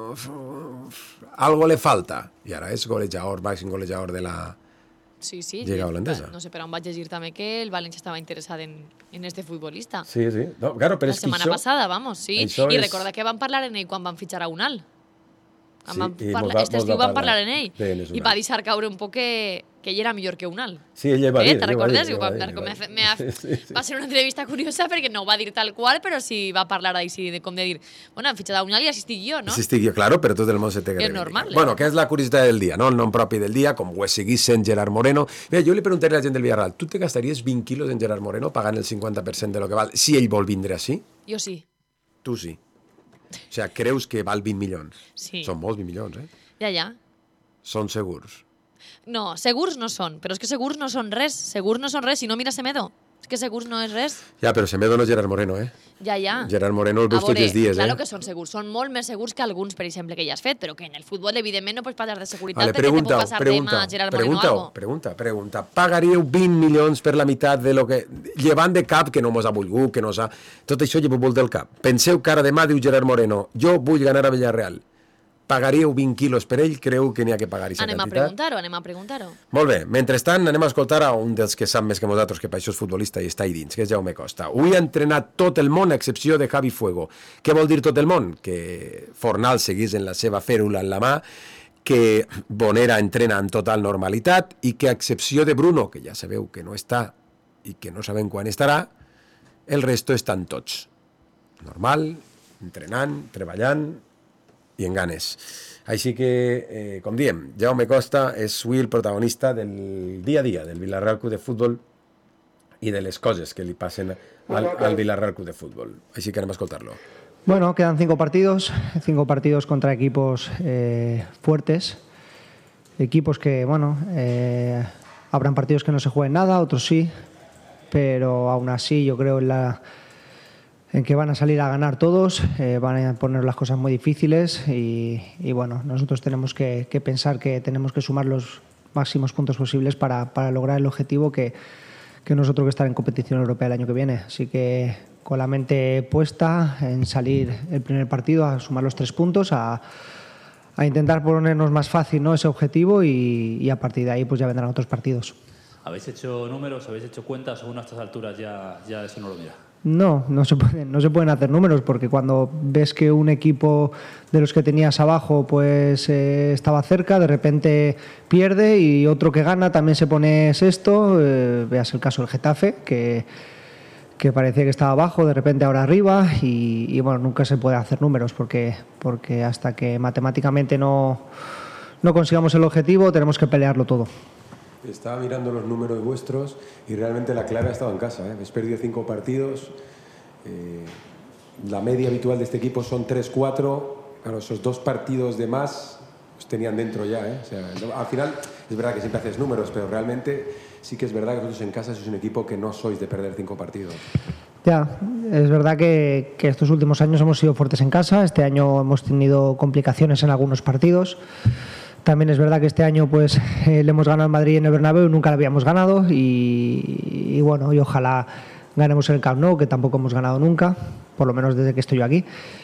algo le falta. I ara és golejador, màxim golejador de la sí, sí, Lliga holandesa. No sé, però em vaig llegir també que el València estava interessat en, en este futbolista. Sí, sí. No, claro, però la és que setmana això, passada, vamos, sí. I és... recorda que van parlar en ell quan van fitxar a Unal. Sí, parla, este estiu van parlar en ell i va deixar caure un poc que, que ell era millor que Unal. Sí, ell va dir. Eh, ¿te recordes? Va, va, va, va, sí, sí. va ser una entrevista curiosa perquè no ho va dir tal qual, però sí va parlar així, de com de dir, bueno, han fitxat a Unal i així estic jo, no? Així estic jo, claro, però tot el món se té que és normal. Eh? Bueno, que és la curiositat del dia, no? El nom propi del dia, com ho seguís sent Gerard Moreno. Bé, jo li preguntaré a la gent del Villarreal, tu te gastaries vint quilos en Gerard Moreno pagant el cinquanta per cent de lo que val, si ell vol vindre així? Jo sí. Tu sí. O sea, creus que val vint milions? Sí. Són molts vint milions, eh? Ja, ja. Són segurs? No, segurs no són, però és que segurs no són res. Segurs no són res, si no mira Semedo. És que segurs no és res. Ja, però Semedo no és Gerard Moreno, eh? Ja, ja. Gerard Moreno el veus tots els dies, claro eh? que són segurs. Són molt més segurs que alguns, per exemple, que ja has fet, però que en el futbol, evidentment, no pots parlar de seguretat vale, perquè te pot passar pregunta, demà a Gerard pregunta, Moreno o algo. Pregunta, pregunta. Pagaríeu vint milions per la meitat de lo que... Llevant de cap, que no mos ha volgut, que no s'ha... Tot això lleveu del cap. Penseu que ara demà diu Gerard Moreno, jo vull ganar a Villarreal. Pagaríeu vint quilos per ell? Creu que n'hi ha que pagar aquesta anem quantitat? A preguntar-ho, anem a preguntar-ho. Molt bé. Mentrestant, anem a escoltar a un dels que sap més que nosaltres que per això és futbolista i està ahí dins, que és Jaume Costa. Avui ha entrenat tot el món, a excepció de Javi Fuego. Què vol dir tot el món? Que Fornal seguís en la seva fèrula en la mà, que Bonera entrena en total normalitat i que, a excepció de Bruno, que ja sabeu que no està i que no sabem quan estarà, el resto estan tots. Normal, entrenant, treballant i en ganes. Així que, eh, com diem, Jaume Costa és avui el protagonista del dia a dia del Villarreal Club de Futbol i de les coses que li passen al, al Villarreal Club de Futbol. Així que anem a escoltar-lo. Bueno, quedan cinco partidos, cinco partidos contra equipos eh, fuertes, equipos que, bueno, eh, habrán partidos que no se jueguen nada, otros sí, pero aún así yo creo en la... en que van a salir a ganar todos, eh, van a poner las cosas muy difíciles y, y bueno, nosotros tenemos que, que pensar que tenemos que sumar los máximos puntos posibles para, para lograr el objetivo que, que nosotros que estar en competición europea el año que viene. Así que con la mente puesta en salir el primer partido, a sumar los tres puntos, a, a intentar ponernos más fácil, ¿no?, ese objetivo y, y a partir de ahí pues ya vendrán otros partidos. ¿Habéis hecho números, habéis hecho cuentas o a estas alturas ya, ya eso no lo mira? No, no se pueden, no se pueden hacer números porque cuando ves que un equipo de los que tenías abajo pues eh, estaba cerca, de repente pierde y otro que gana también se pone sexto, eh, veas el caso del Getafe, que, que parecía que estaba abajo, de repente ahora arriba y, y bueno, nunca se puede hacer números porque, porque hasta que matemáticamente no, no consigamos el objetivo tenemos que pelearlo todo. Estaba mirando los números vuestros y realmente la clave ha estado en casa, ¿eh? Habéis perdido cinco partidos, eh, la media habitual de este equipo son tres cuatro, claro, esos dos partidos de más os tenían dentro ya, ¿eh? O sea, al final es verdad que siempre haces números, pero realmente sí que es verdad que vosotros en casa sois un equipo que no sois de perder cinco partidos. Ya, es verdad que, que estos últimos años hemos sido fuertes en casa, este año hemos tenido complicaciones en algunos partidos, También es verdad que este año pues eh, le hemos ganado al Madrid en el Bernabéu, nunca lo habíamos ganado y, y bueno, y ojalá ganemos en el Camp Nou, que tampoco hemos ganado nunca, por lo menos desde que estoy yo aquí.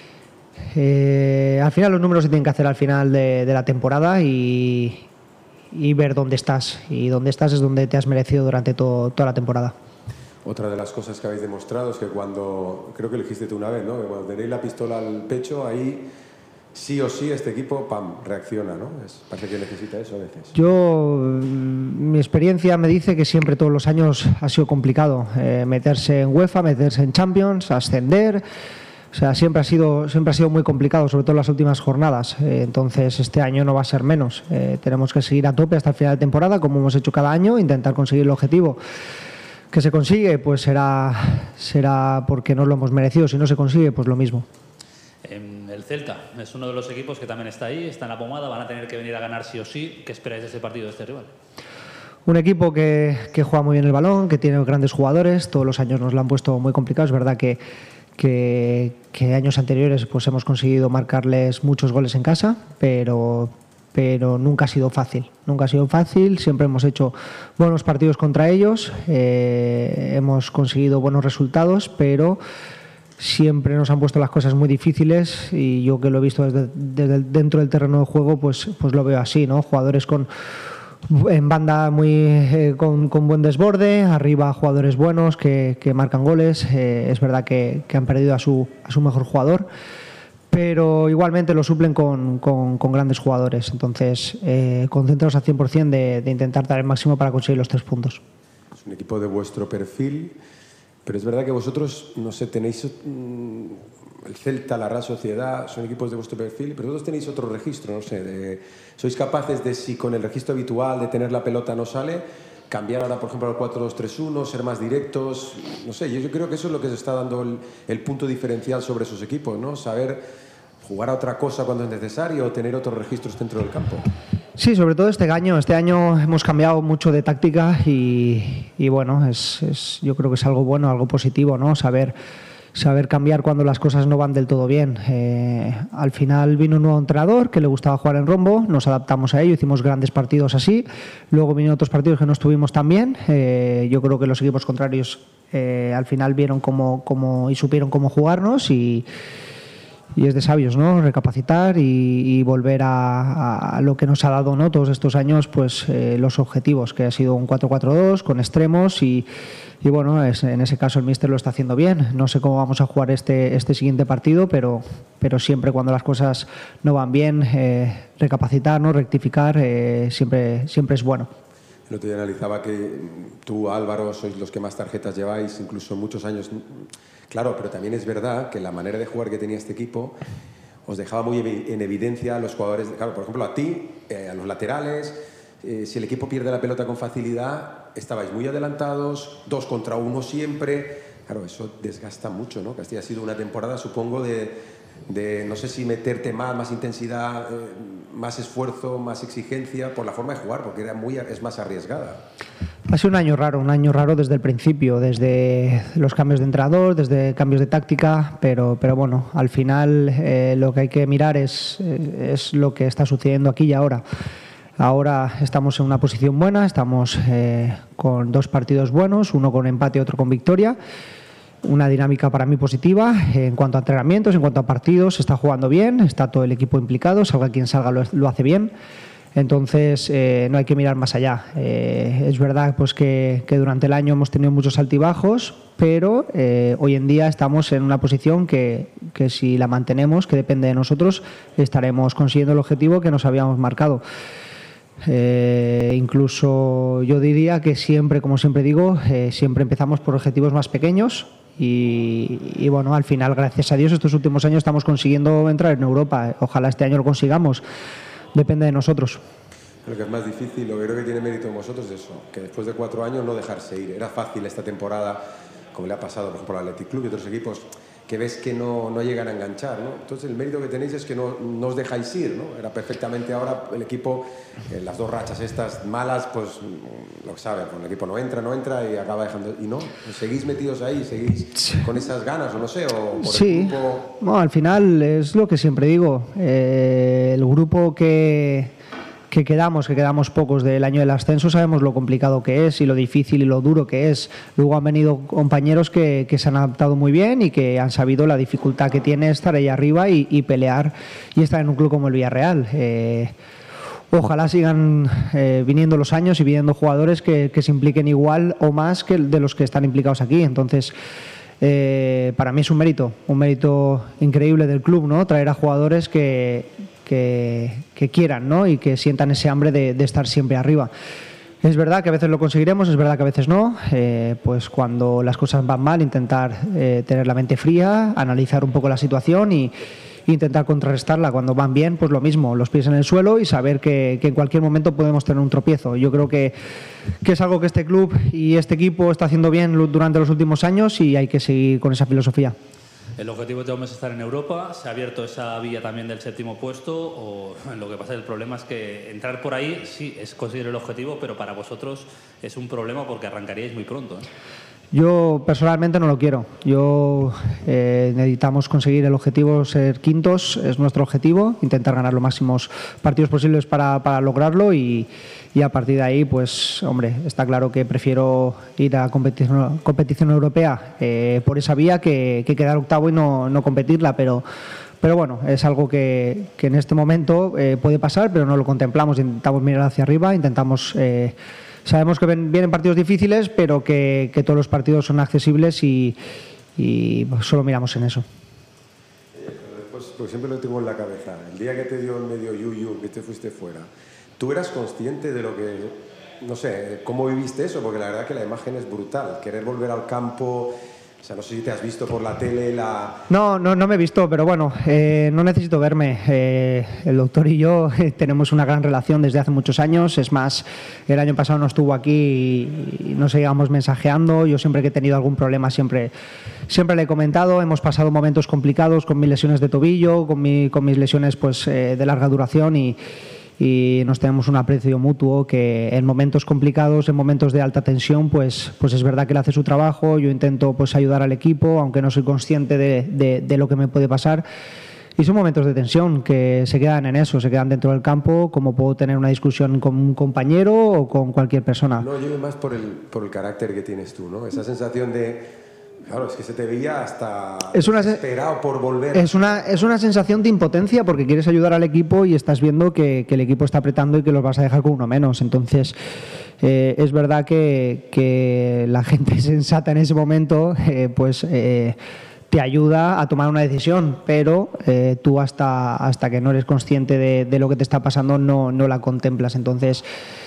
Eh, al final los números se tienen que hacer al final de, de la temporada y, y ver dónde estás, y dónde estás es donde te has merecido durante todo, toda la temporada. Otra de las cosas que habéis demostrado es que cuando, creo que lo dijiste tú una vez, ¿no? Que cuando tenéis la pistola al pecho, ahí sí o sí este equipo, pam, reacciona, ¿no? Es, parece que necesita eso a veces. Yo, mi experiencia me dice que siempre, todos los años, ha sido complicado eh, meterse en UEFA, meterse en Champions, ascender. O sea, siempre ha sido, siempre ha sido muy complicado, sobre todo en las últimas jornadas. Eh, entonces, este año no va a ser menos. Eh, tenemos que seguir a tope hasta el final de temporada, como hemos hecho cada año, intentar conseguir el objetivo. ¿Que se consigue? Pues será, será porque no lo hemos merecido. Si no se consigue, pues lo mismo. El Celta es uno de los equipos que también está ahí, está en la pomada, van a tener que venir a ganar sí o sí. ¿Qué esperáis de este partido, de este rival? Un equipo que, que juega muy bien el balón, que tiene grandes jugadores. Todos los años nos lo han puesto muy complicado. Es verdad que Que, que años anteriores pues hemos conseguido marcarles muchos goles en casa, pero, pero nunca ha sido fácil. Nunca ha sido fácil, siempre hemos hecho buenos partidos contra ellos, eh, hemos conseguido buenos resultados, pero siempre nos han puesto las cosas muy difíciles y yo, que lo he visto desde, desde dentro del terreno de juego, pues, pues lo veo así, ¿no? Jugadores con en banda muy eh, con, con buen desborde, arriba jugadores buenos que, que marcan goles. Eh, es verdad que, que han perdido a su, a su mejor jugador, pero igualmente lo suplen con, con, con grandes jugadores. Entonces, eh, concéntraos al cien por ciento de, de intentar dar el máximo para conseguir los tres puntos. Es un equipo de vuestro perfil, pero es verdad que vosotros, no sé, tenéis mmm, el Celta, la Real Sociedad, son equipos de vuestro perfil, pero vosotros tenéis otro registro, no sé, de, sois capaces de, si con el registro habitual de tener la pelota no sale, cambiar ahora, por ejemplo, al cuatro dos tres uno, ser más directos, no sé, yo, yo creo que eso es lo que se está dando el, el punto diferencial sobre esos equipos, ¿no? Saber jugar a otra cosa cuando es necesario o tener otros registros dentro del campo. Sí, sobre todo este año. Este año hemos cambiado mucho de táctica y, y bueno, es, es, yo creo que es algo bueno, algo positivo, ¿no? Saber, saber cambiar cuando las cosas no van del todo bien. Eh, al final vino un nuevo entrenador que le gustaba jugar en rombo, nos adaptamos a ello, hicimos grandes partidos así. Luego vinieron otros partidos que no estuvimos tan bien. Eh, yo creo que los equipos contrarios eh, al final vieron cómo, cómo, y supieron cómo jugarnos y Y es de sabios, ¿no? Recapacitar y, y volver a, a lo que nos ha dado, ¿no? Todos estos años, pues eh, los objetivos, que ha sido un cuatro cuatro dos con extremos y, y bueno, es, en ese caso el míster lo está haciendo bien. No sé cómo vamos a jugar este, este siguiente partido, pero, pero siempre cuando las cosas no van bien, eh, recapacitar, ¿no? Rectificar, eh, siempre, siempre es bueno. El otro día analizaba que tú, Álvaro, sois los que más tarjetas lleváis, incluso muchos años. Claro, pero también es verdad que la manera de jugar que tenía este equipo os dejaba muy en evidencia a los jugadores. Claro, por ejemplo, a ti, eh, a los laterales, eh, si el equipo pierde la pelota con facilidad, estabais muy adelantados, dos contra uno siempre. Claro, eso desgasta mucho, ¿no? Que ha sido una temporada, supongo, de, de no sé si meterte más, más intensidad, eh, más esfuerzo, más exigencia por la forma de jugar, porque era muy, es más arriesgada. Ha sido un año raro, un año raro desde el principio, desde los cambios de entrenador, desde cambios de táctica, pero, pero bueno, al final eh, lo que hay que mirar es, es lo que está sucediendo aquí y ahora. Ahora estamos en una posición buena, estamos eh, con dos partidos buenos, uno con empate y otro con victoria. Una dinámica para mí positiva en cuanto a entrenamientos, en cuanto a partidos, se está jugando bien, está todo el equipo implicado, salga quien salga lo, lo hace bien. Entonces eh, no hay que mirar más allá. Eh, es verdad pues que, que durante el año hemos tenido muchos altibajos, pero eh, hoy en día estamos en una posición que, que si la mantenemos, que depende de nosotros, estaremos consiguiendo el objetivo que nos habíamos marcado. Eh, incluso yo diría que siempre, como siempre digo, eh, siempre empezamos por objetivos más pequeños y, y bueno, al final, gracias a Dios, estos últimos años estamos consiguiendo entrar en Europa. Ojalá este año lo consigamos. Depende de nosotros. Lo que es más difícil, lo que creo que tiene mérito en vosotros es eso, que después de cuatro años no dejarse ir. Era fácil esta temporada, como le ha pasado por ejemplo al Athletic Club y otros equipos, que ves que no, no llegan a enganchar, ¿no? Entonces el mérito que tenéis es que no, no os dejáis ir, ¿no? Era perfectamente ahora el equipo, eh, las dos rachas estas malas, pues lo saben, pues el equipo no entra, no entra y acaba dejando, y no, seguís metidos ahí, seguís con esas ganas, o no sé, o por sí. el grupo. No, al final es lo que siempre digo, eh, el grupo que que quedamos, que quedamos pocos del año del ascenso, sabemos lo complicado que es y lo difícil y lo duro que es. Luego han venido compañeros que, que se han adaptado muy bien y que han sabido la dificultad que tiene estar ahí arriba y, y pelear y estar en un club como el Villarreal. Eh, ojalá sigan eh, viniendo los años y viniendo jugadores que, que se impliquen igual o más que de los que están implicados aquí. Entonces, eh, para mí es un mérito, un mérito increíble del club, ¿no? Traer a jugadores que... Que, que quieran, ¿no? Y que sientan ese hambre de, de estar siempre arriba. Es verdad que a veces lo conseguiremos, es verdad que a veces no. Eh, pues cuando las cosas van mal, intentar eh, tener la mente fría, analizar un poco la situación y intentar contrarrestarla. Cuando van bien, pues lo mismo, los pies en el suelo y saber que, que en cualquier momento podemos tener un tropiezo. Yo creo que, que es algo que este club y este equipo está haciendo bien durante los últimos años y hay que seguir con esa filosofía. El objetivo de Jaume es estar en Europa. ¿Se ha abierto esa vía también del séptimo puesto? O lo que pasa, el problema es que entrar por ahí sí es conseguir el objetivo, pero para vosotros es un problema porque arrancaríais muy pronto, ¿eh? Yo personalmente no lo quiero. Yo eh, necesitamos conseguir el objetivo, ser quintos, es nuestro objetivo, intentar ganar los máximos partidos posibles para, para lograrlo y, y a partir de ahí, pues, hombre, está claro que prefiero ir a competición, competición europea eh, por esa vía que, que quedar octavo y no, no competirla, pero... Pero bueno, es algo que, que en este momento eh, puede pasar, pero no lo contemplamos, intentamos mirar hacia arriba, intentamos... Eh, Sabemos que ven, vienen partidos difíciles, pero que, que todos los partidos son accesibles y, y pues, solo miramos en eso. Eh, después, pues siempre lo tengo en la cabeza. El día que te dio el medio yuyu, que te fuiste fuera, ¿tú eras consciente de lo que, no sé, cómo viviste eso? Porque la verdad que la imagen es brutal. Querer volver al campo... O sea, no sé si te has visto por la tele la... No, no, no me he visto, pero bueno, eh, no necesito verme. Eh, el doctor y yo eh, tenemos una gran relación desde hace muchos años. Es más, el año pasado no estuvo aquí y, y nos seguíamos mensajeando. Yo siempre que he tenido algún problema siempre, siempre le he comentado. Hemos pasado momentos complicados con mis lesiones de tobillo, con, mi, con mis lesiones pues, eh, de larga duración y... y nos tenemos un aprecio mutuo que en momentos complicados, en momentos de alta tensión, pues, pues es verdad que él hace su trabajo, yo intento pues ayudar al equipo, aunque no soy consciente de, de, de lo que me puede pasar. Y son momentos de tensión que se quedan en eso, se quedan dentro del campo, como puedo tener una discusión con un compañero o con cualquier persona. No, yo más por el, por el carácter que tienes tú, ¿no? Esa sensación de... Claro, es que se te veía hasta es una, desesperado por volver. Es una, es una sensación de impotencia porque quieres ayudar al equipo y estás viendo que, que el equipo está apretando y que los vas a dejar con uno menos. Entonces, eh, es verdad que, que la gente sensata en ese momento, eh, pues... Eh, te ayuda a tomar una decisión, pero eh, tú hasta, hasta que no eres consciente de, de lo que te está pasando no, no la contemplas. Entonces...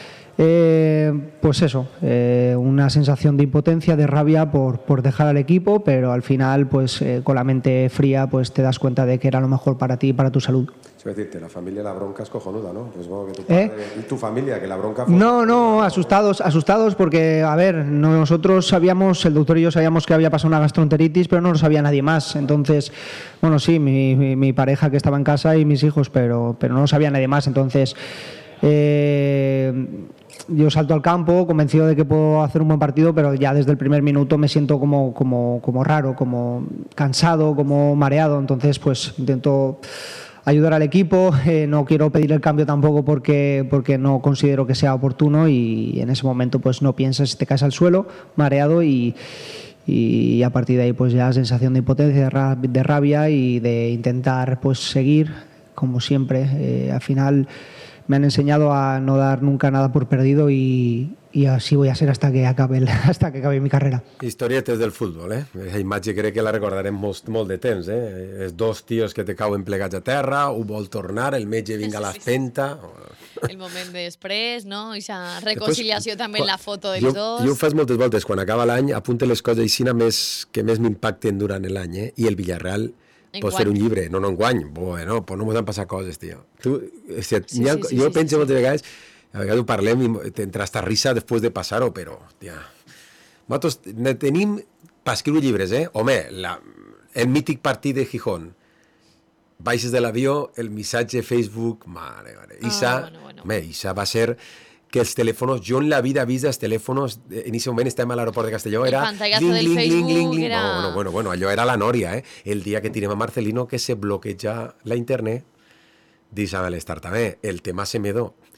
Eh, pues eso, eh, una sensación de impotencia, de rabia por, por dejar al equipo, pero al final, pues eh, con la mente fría, pues te das cuenta de que era lo mejor para ti y para tu salud. Es decirte, la familia, la bronca es cojonuda, ¿no? Pues supongo que tu padre, ¿Eh? y tu familia, que la bronca fue... No, no, asustados, asustados porque, a ver, nosotros sabíamos, el doctor y yo sabíamos que había pasado una gastroenteritis, pero no lo sabía nadie más. Entonces, bueno, sí, mi, mi, mi pareja que estaba en casa y mis hijos, pero, pero no lo sabía nadie más. Entonces... Eh, yo salto al campo convencido de que puedo hacer un buen partido, pero ya desde el primer minuto me siento como, como, como raro, como cansado, como mareado. Entonces pues intento ayudar al equipo, eh, no quiero pedir el cambio tampoco porque, porque no considero que sea oportuno y en ese momento pues no piensas, te caes al suelo mareado y, y a partir de ahí pues ya sensación de impotencia, de rabia y de intentar pues seguir como siempre. Eh, al final me han enseñado a no dar nunca nada por perdido y, i així voy a ser hasta que acabe, el, hasta que acabe mi carrera. Historietes del futbol, eh? La imatge crec que la recordarem molt, molt de temps, eh? Els dos tios que te cauen plegats a terra, un vol tornar, el metge vinga a l'espenta... El moment després, no? I la reconciliació Després, també en la foto dels jo, dos. Jo ho faig moltes voltes, quan acaba l'any apunte les coses així més, que més m'impacten durant l'any, eh? I el Villarreal pot fer un llibre, no, no enguany, bueno, pues no m'ho han passat coses, tio. Tu, o sigui, sí, ha, sí, sí, jo sí, penso sí, moltes sí. vegades, a vegades ho parlem i t'entra hasta risa després de passar-ho, però, tia, nosaltres tenim per escriure llibres, eh? Home, la, el mític partit de Gijón, baixes de l'avió, el missatge Facebook, mare, mare, Isa, oh, bueno, bueno. Home, Isa va ser... que els telèfons, jo en la vida he vist els telèfons, en aquest moment estàvem a l'aeroport de Castelló, era... El pantallazo del Facebook, ling, ling, era... No, bueno, bueno, allò era la nòria, eh? El dia que tirem a Marcelino que se bloqueja la internet, dice a l'estar també, el tema Semedo.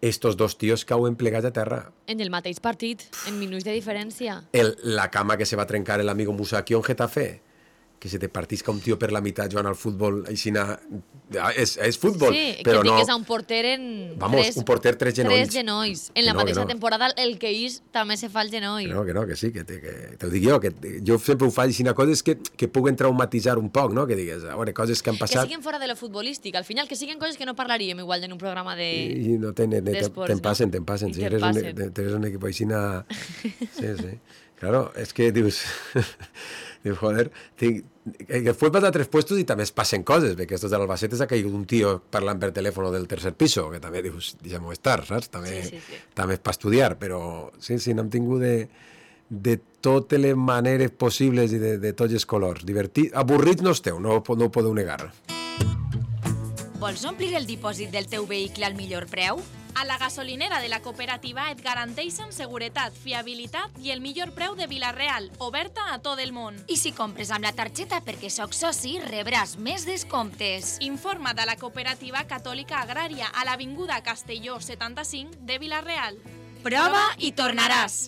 estos dos tios cauen plegats a terra. En el mateix partit, en minuts de diferència. El, la cama que se va trencar el amigo Musacchio en Getafe, que se te partisca un tio per la meitat jugant al futbol, aixina... És, és futbol, sí, però que no... tingués a un porter en... Vamos, tres, un porter tres genolls. Tres genolls. En la no, mateixa no. temporada el que és també se fa el genoll. Que no, que no, que sí, que, te, que te ho dic jo, que jo sempre ho faig aixina coses que, que puguen traumatitzar un poc, no? Que digues, a veure, coses que han passat... Que siguen fora de lo futbolístic, al final, que siguen coses que no parlaríem igual en un programa de... I no te, te, te, te'n passen, te'n passen. Si eres un, eres un equipo aixina... Sí, sí. Claro, és que dius... dius, joder, tinc... que fue para tres puestos y también pasen cosas, que estos del Albacete s'ha caigut un tio parlant per telèfon del tercer piso, que també dius, deixem-ho estar, saps? També, sí, sí, sí. també és per estudiar, però sí, sí, n'hem tingut de, de totes les maneres possibles i de, de tots els colors. Divertit, avorrits no esteu, no, no ho podeu negar. Vols omplir el dipòsit del teu vehicle al millor preu? A la gasolinera de la cooperativa et garanteixen seguretat, fiabilitat i el millor preu de Vila-real, oberta a tot el món. I si compres amb la targeta perquè soc soci, rebràs més descomptes. Informa't a la cooperativa catòlica agrària a l'Avinguda Castelló setanta-cinc de Vila-real. Prova i tornaràs.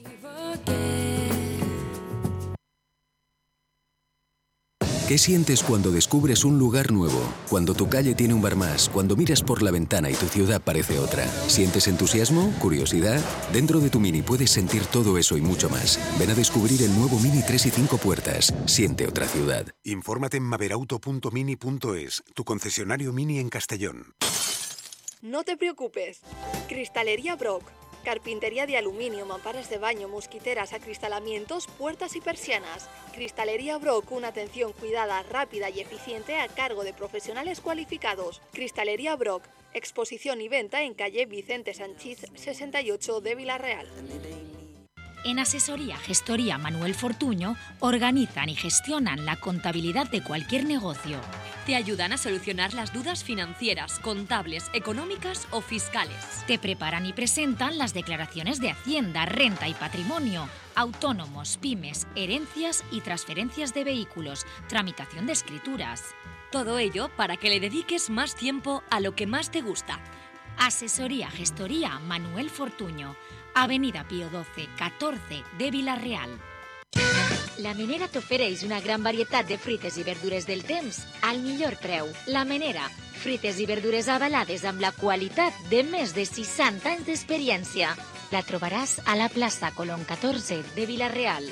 ¿Qué sientes cuando descubres un lugar nuevo? Cuando tu calle tiene un bar más, cuando miras por la ventana y tu ciudad parece otra. ¿Sientes entusiasmo? ¿Curiosidad? Dentro de tu Mini puedes sentir todo eso y mucho más. Ven a descubrir el nuevo Mini tres y cinco puertas. Siente otra ciudad. Infórmate en maverauto punto mini punto es, tu concesionario Mini en Castellón. No te preocupes. Cristalería Brock. Carpintería de aluminio, mamparas de baño, mosquiteras, acristalamientos, puertas y persianas. Cristalería Brock, una atención cuidada, rápida y eficiente a cargo de profesionales cualificados. Cristalería Brock, exposición y venta en calle Vicente Sanchís sesenta y ocho de Vila-real. En Asesoría Gestoría Manuel Fortuño organizan y gestionan la contabilidad de cualquier negocio. Te ayudan a solucionar las dudas financieras, contables, económicas o fiscales. Te preparan y presentan las declaraciones de Hacienda, renta y patrimonio, autónomos, pymes, herencias y transferencias de vehículos, tramitación de escrituras. Todo ello para que le dediques más tiempo a lo que más te gusta. Asesoría Gestoría Manuel Fortuño, Avenida Pío doce, catorze de Vila-real. La Menera t'ofereix una gran varietat de fruites i verdures del temps al millor preu. La Menera, fruites i verdures avalades amb la qualitat de més de seixanta anys d'experiència. La trobaràs a la plaça Colón catorze de Vila-real.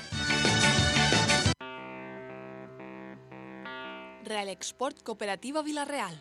Real Export Cooperativa Vila-real.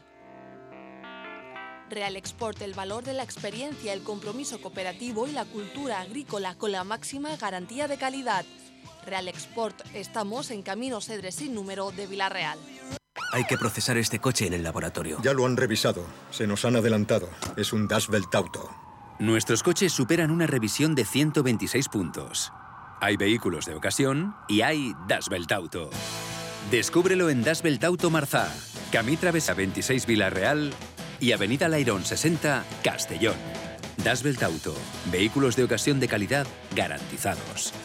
Real Export, el valor de la experiencia, el compromiso cooperativo y la cultura agrícola con la máxima garantía de calidad. Real Export, estamos en Camino Cedre sin número de Vila-real. Hay que procesar este coche en el laboratorio. Ya lo han revisado, se nos han adelantado. Es un Das Welt Auto. Nuestros coches superan una revisión de ciento veintiséis puntos. Hay vehículos de ocasión y hay Das Welt Auto. Descúbrelo en Das Welt Auto Marzá, Camí Travesa veintiséis Vila-real y Avenida Lairón sesenta, Castellón. Das Welt Auto. Vehículos de ocasión de calidad garantizados.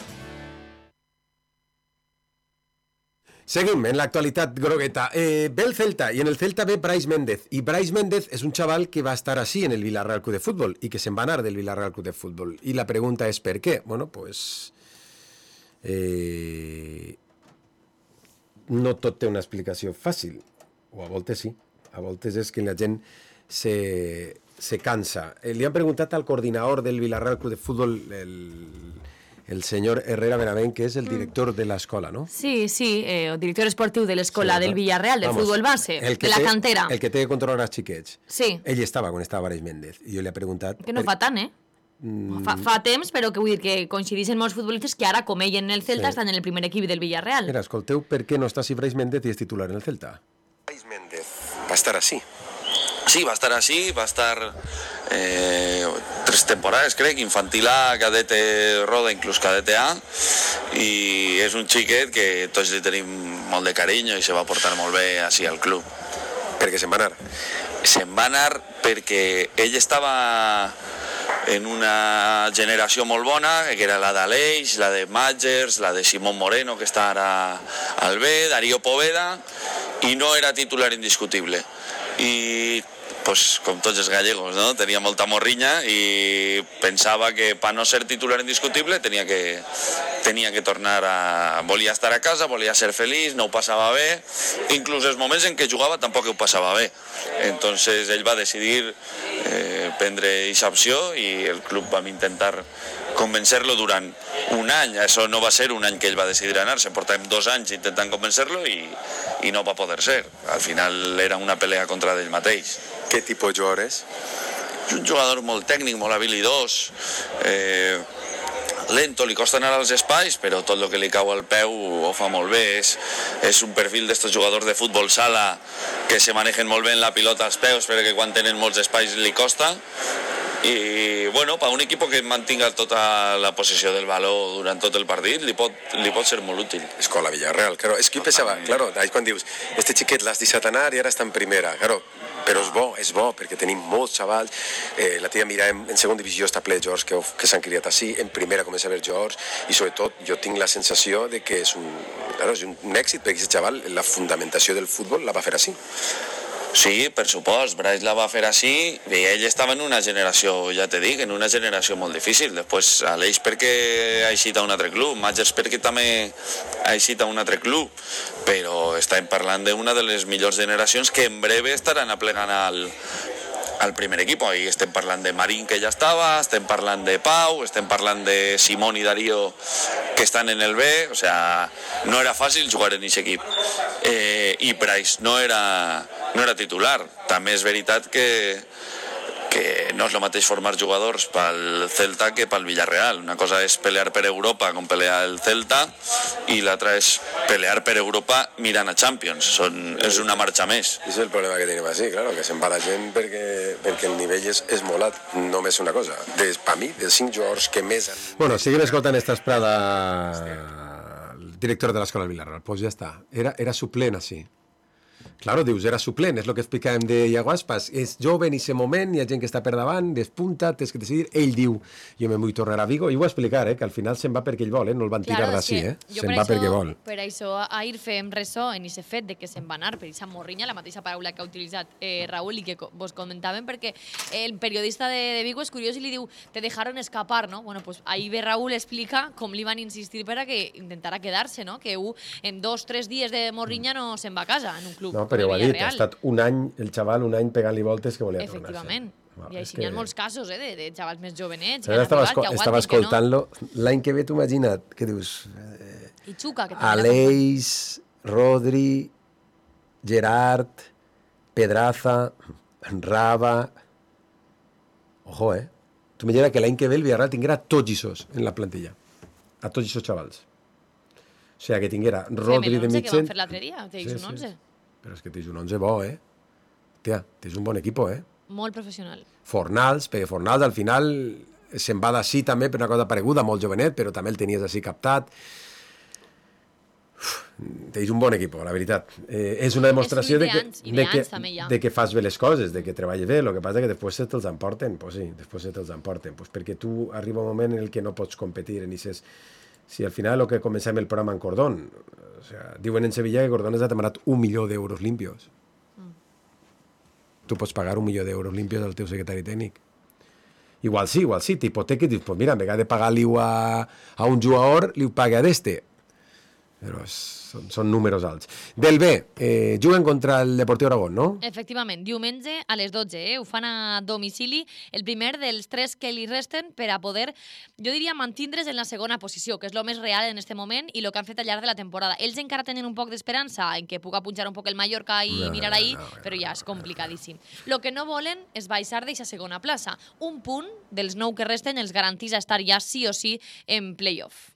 Seguim en l'actualitat grogueta. Eh, ve el Celta, y en el Celta ve Brais Méndez. Y Brais Méndez es un chaval que va a estar así en el Villarreal Club de Fútbol y que se'n va anar del Villarreal Club de Fútbol. Y la pregunta es ¿per qué? Bueno, pues... Eh, no tot té una explicació fàcil. O a voltes sí. A voltes és que la gent se, se cansa. Eh, li han preguntat al coordinador del Villarreal Club de Fútbol, el... el senyor Herrera Benavent, que és el director de l'escola, no? Sí, sí, eh, el director esportiu de l'escola sí, del Villarreal, del futbol base, de la té, cantera. El que té que controlar els xiquets. Sí. Ell estava quan estava Brais Méndez, i jo li he preguntat... Que no per... fa tant, eh? Mm... Fa, fa temps, però que vull dir que coincideixen molts futbolistes que ara, com ell en el Celta, sí. estan en el primer equip del Villarreal. Mira, escolteu, per què no està si Brais Méndez i és titular en el Celta? Brais Méndez va estar así. Sí, va estar así, va estar eh, tres temporades, crec, infantil A, cadete Roda, inclús cadete A, i és un xiquet que tots li tenim molt de carinyo i se va portar molt bé així al club. Per què se'n va anar? Se'n va anar perquè ell estava en una generació molt bona, que era la d'Aleix, la de Magers, la de Simón Moreno, que està ara al B, Darío Poveda, i no era titular indiscutible. I pues, com tots els gallegos, no? Tenia molta morrinya i pensava que per no ser titular indiscutible tenia que, tenia que tornar a... Volia estar a casa, volia ser feliç, no ho passava bé, inclús els moments en què jugava tampoc ho passava bé. Entonces ell va decidir eh, prendre aquesta opció i el club vam intentar convencer-lo durant un any. Això no va ser un any que ell va decidir anar-se, portàvem dos anys intentant convencer-lo i, i no va poder ser. Al final era una pelea contra ell mateix. Què tipus de jugador és? És un jugador molt tècnic, molt habilidós, eh, lento, li costa anar als espais, però tot el que li cau al peu ho fa molt bé. És, és un perfil d'estos jugadors de futbol sala que se manejen molt bé en la pilota als peus, però que quan tenen molts espais li costa. I, bueno, per un equip que mantinga tota la posició del baló durant tot el partit li pot, li pot ser molt útil. Escola Villarreal, claro. És que jo pensava, claro, ahí quan dius, este xiquet l'has deixat anar i ara està en primera, claro, però és bo, és bo, perquè tenim molts xavals, eh, la tia mira en, en segona divisió està ple de jocs que, que s'han criat així, en primera comença a haver jocs, i sobretot jo tinc la sensació de que és un, claro, és un, un èxit, perquè aquest xaval, la fundamentació del futbol la va fer així. Sí, per supost, Brais la va fer així i ell estava en una generació, ja te dic, en una generació molt difícil. Després Aleix perquè ha eixit a un altre club, Magers perquè també ha eixit a un altre club, però estem parlant d'una de les millors generacions que en breve estaran aplegant al, al primer equip. I estem parlant de Marín, que ja estava, estem parlant de Pau, estem parlant de Simón i Darío, que estan en el B. O sea, no era fàcil jugar en aquest equip. Eh, I Brais no era... no era titular. També és veritat que, que no és el mateix formar jugadors pel Celta que pel Villarreal. Una cosa és pelear per Europa com pelea el Celta i l'altra és pelear per Europa mirant a Champions. Són, és una marxa més. És el problema que tenim així, claro, que se'n va la gent perquè, perquè el nivell és, és molt alt. Només una cosa, des, per mi, dels cinc jugadors que més... Bueno, seguim escoltant esta esprada el director de l'escola del Villarreal. Pues ja està. Era, era suplent així. Claro, dius, era suplent, és el que explicàvem de Iago Aspas, és jove en aquest moment, hi ha gent que està per davant, despunta, tens que decidir, ell diu, jo me vull tornar a Vigo, i ho va explicar, eh, que al final se'n va perquè ell vol, eh, no el van tirar claro, d'ací, eh, se'n per va això, perquè vol. Per això ahir fem ressò en aquest fet de que se'n va anar, per aquesta morrinya, la mateixa paraula que ha utilitzat eh, Raúl i que vos comentàvem, perquè el periodista de, de Vigo és curiós i li diu, te dejaron escapar, no? Bueno, pues ahí ve Raúl explica com li van insistir per a que intentara quedar-se, no? Que hu, en dos, tres dies de morrinya no se'n va a casa en un club. No, però ho ha dit, ha estat un any, el xaval, un any pegant-li voltes que volia tornar-se. Efectivament. I així que... hi ha molts casos, eh, de, de xavals més jovenets. Ara estava, esco estava escoltant-lo. No. L'any que ve, t'ho imagina't, què dius? Eh, I Xuca, que Aleix, Rodri, Gerard, Pedraza, Raba... Ojo, eh? Tu m'imagina que l'any que ve el Villarreal tinguera tots aquests en la plantilla. A tots aquests xavals. O sigui, que tinguera Rodri de mitjan... que van fer l'altre dia, tens sí, un onze. Sí. Però és que tens un onze bo, eh? Tia, tens un bon equip, eh? Molt professional. Fornals, perquè Fornals al final se'n va d'ací també per una cosa pareguda, molt jovenet, però també el tenies així captat. Uf, tens un bon equip, la veritat. Eh, és una demostració és de, que, anys, de, que, ja. de que fas bé les coses, de que treballes bé, el que passa és que després se te'ls emporten, pues sí, després se te'ls emporten, pues perquè tu arriba un moment en el que no pots competir en aquestes... Si al final el que comencem el programa en Cordón, o sea, diuen en Sevilla que Cordón ha demanat un milió d'euros limpios. Mm. Tu pots pagar un milió d'euros limpios al teu secretari tècnic. Igual sí, igual sí, t'hipoteca i dius, pues mira, en vegada de pagar-li a, a un jugador, li ho paga a d'este. Però són, són números alts. Del B, eh, juguen contra el Deportiu Aragón, no? Efectivament, diumenge a les dotze, eh? Ho fan a domicili, el primer dels tres que li resten per a poder, jo diria, mantindre's en la segona posició, que és el més real en aquest moment i el que han fet al llarg de la temporada. Ells encara tenen un poc d'esperança en que puga punxar un poc el Mallorca i no, mirar ahí, no, no, no, però ja és complicadíssim. El que no volen és baixar d'aquesta segona plaça. Un punt dels nou que resten els garantís a estar ja sí o sí en play-off.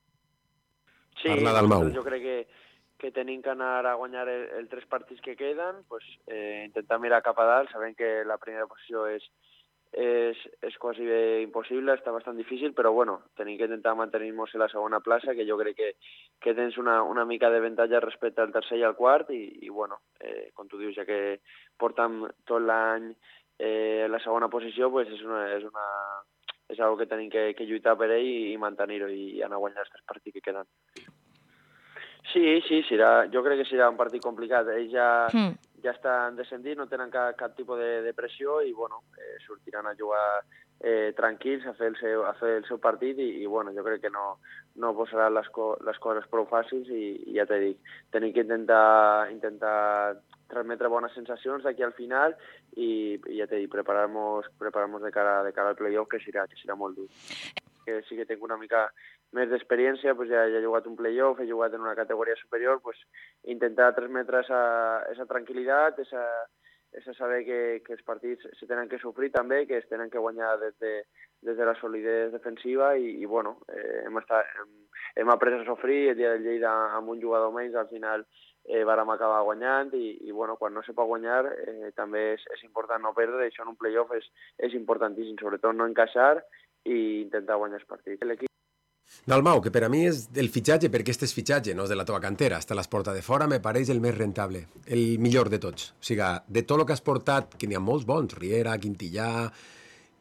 Sí, jo crec que, que tenim que anar a guanyar els el tres partits que queden, pues, eh, intentar mirar cap a dalt, sabent que la primera posició és, és, és quasi bé impossible, està bastant difícil, però bueno, tenim que intentar mantenir-nos en la segona plaça, que jo crec que, que tens una, una mica de avantatge respecte al tercer i al quart, i, i bueno, eh, com tu dius, ja que portem tot l'any eh, en la segona posició, pues és una... És una és algo que tenim que, que lluitar per ell i, i mantenir-ho i anar a guanyar els tres partits que queden. Sí, sí, serà, jo crec que serà un partit complicat. Ells ja, mm. ja estan descendint, no tenen cap, cap tipus de, de pressió i bueno, eh, sortiran a jugar eh, tranquils a fer el seu, a fer el seu partit i, i bueno, jo crec que no, no posaran les, co les coses prou fàcils i, i ja t'he dit, tenim que intentar, intentar transmetre bones sensacions d'aquí al final i, i ja t'he dit, preparar-nos preparar de, cara, de cara al playoff que serà, que serà molt dur. Que sí que tinc una mica més d'experiència, pues ja, ja he jugat un playoff, he jugat en una categoria superior, pues intentar transmetre esa, esa tranquil·litat, esa, esa saber que, que els partits se tenen que sofrir també, que es tenen que guanyar des de, des de la solidesa defensiva i, i bueno, eh, hem, estat, hem, hem après a sofrir, el dia del Lleida amb un jugador menys, al final eh, vàrem acabar guanyant i, i bueno, quan no se pot guanyar eh, també és, és important no perdre, això en un playoff és, és importantíssim, sobretot no encaixar i intentar guanyar els partits. L'equip Dalmau, que per a mi és el fitxatge, perquè este és fitxatge, no és de la teva cantera, hasta l'esporta de fora, me pareix el més rentable, el millor de tots. O sigui, de tot el que has portat, que n'hi ha molts bons, Riera, Quintillà,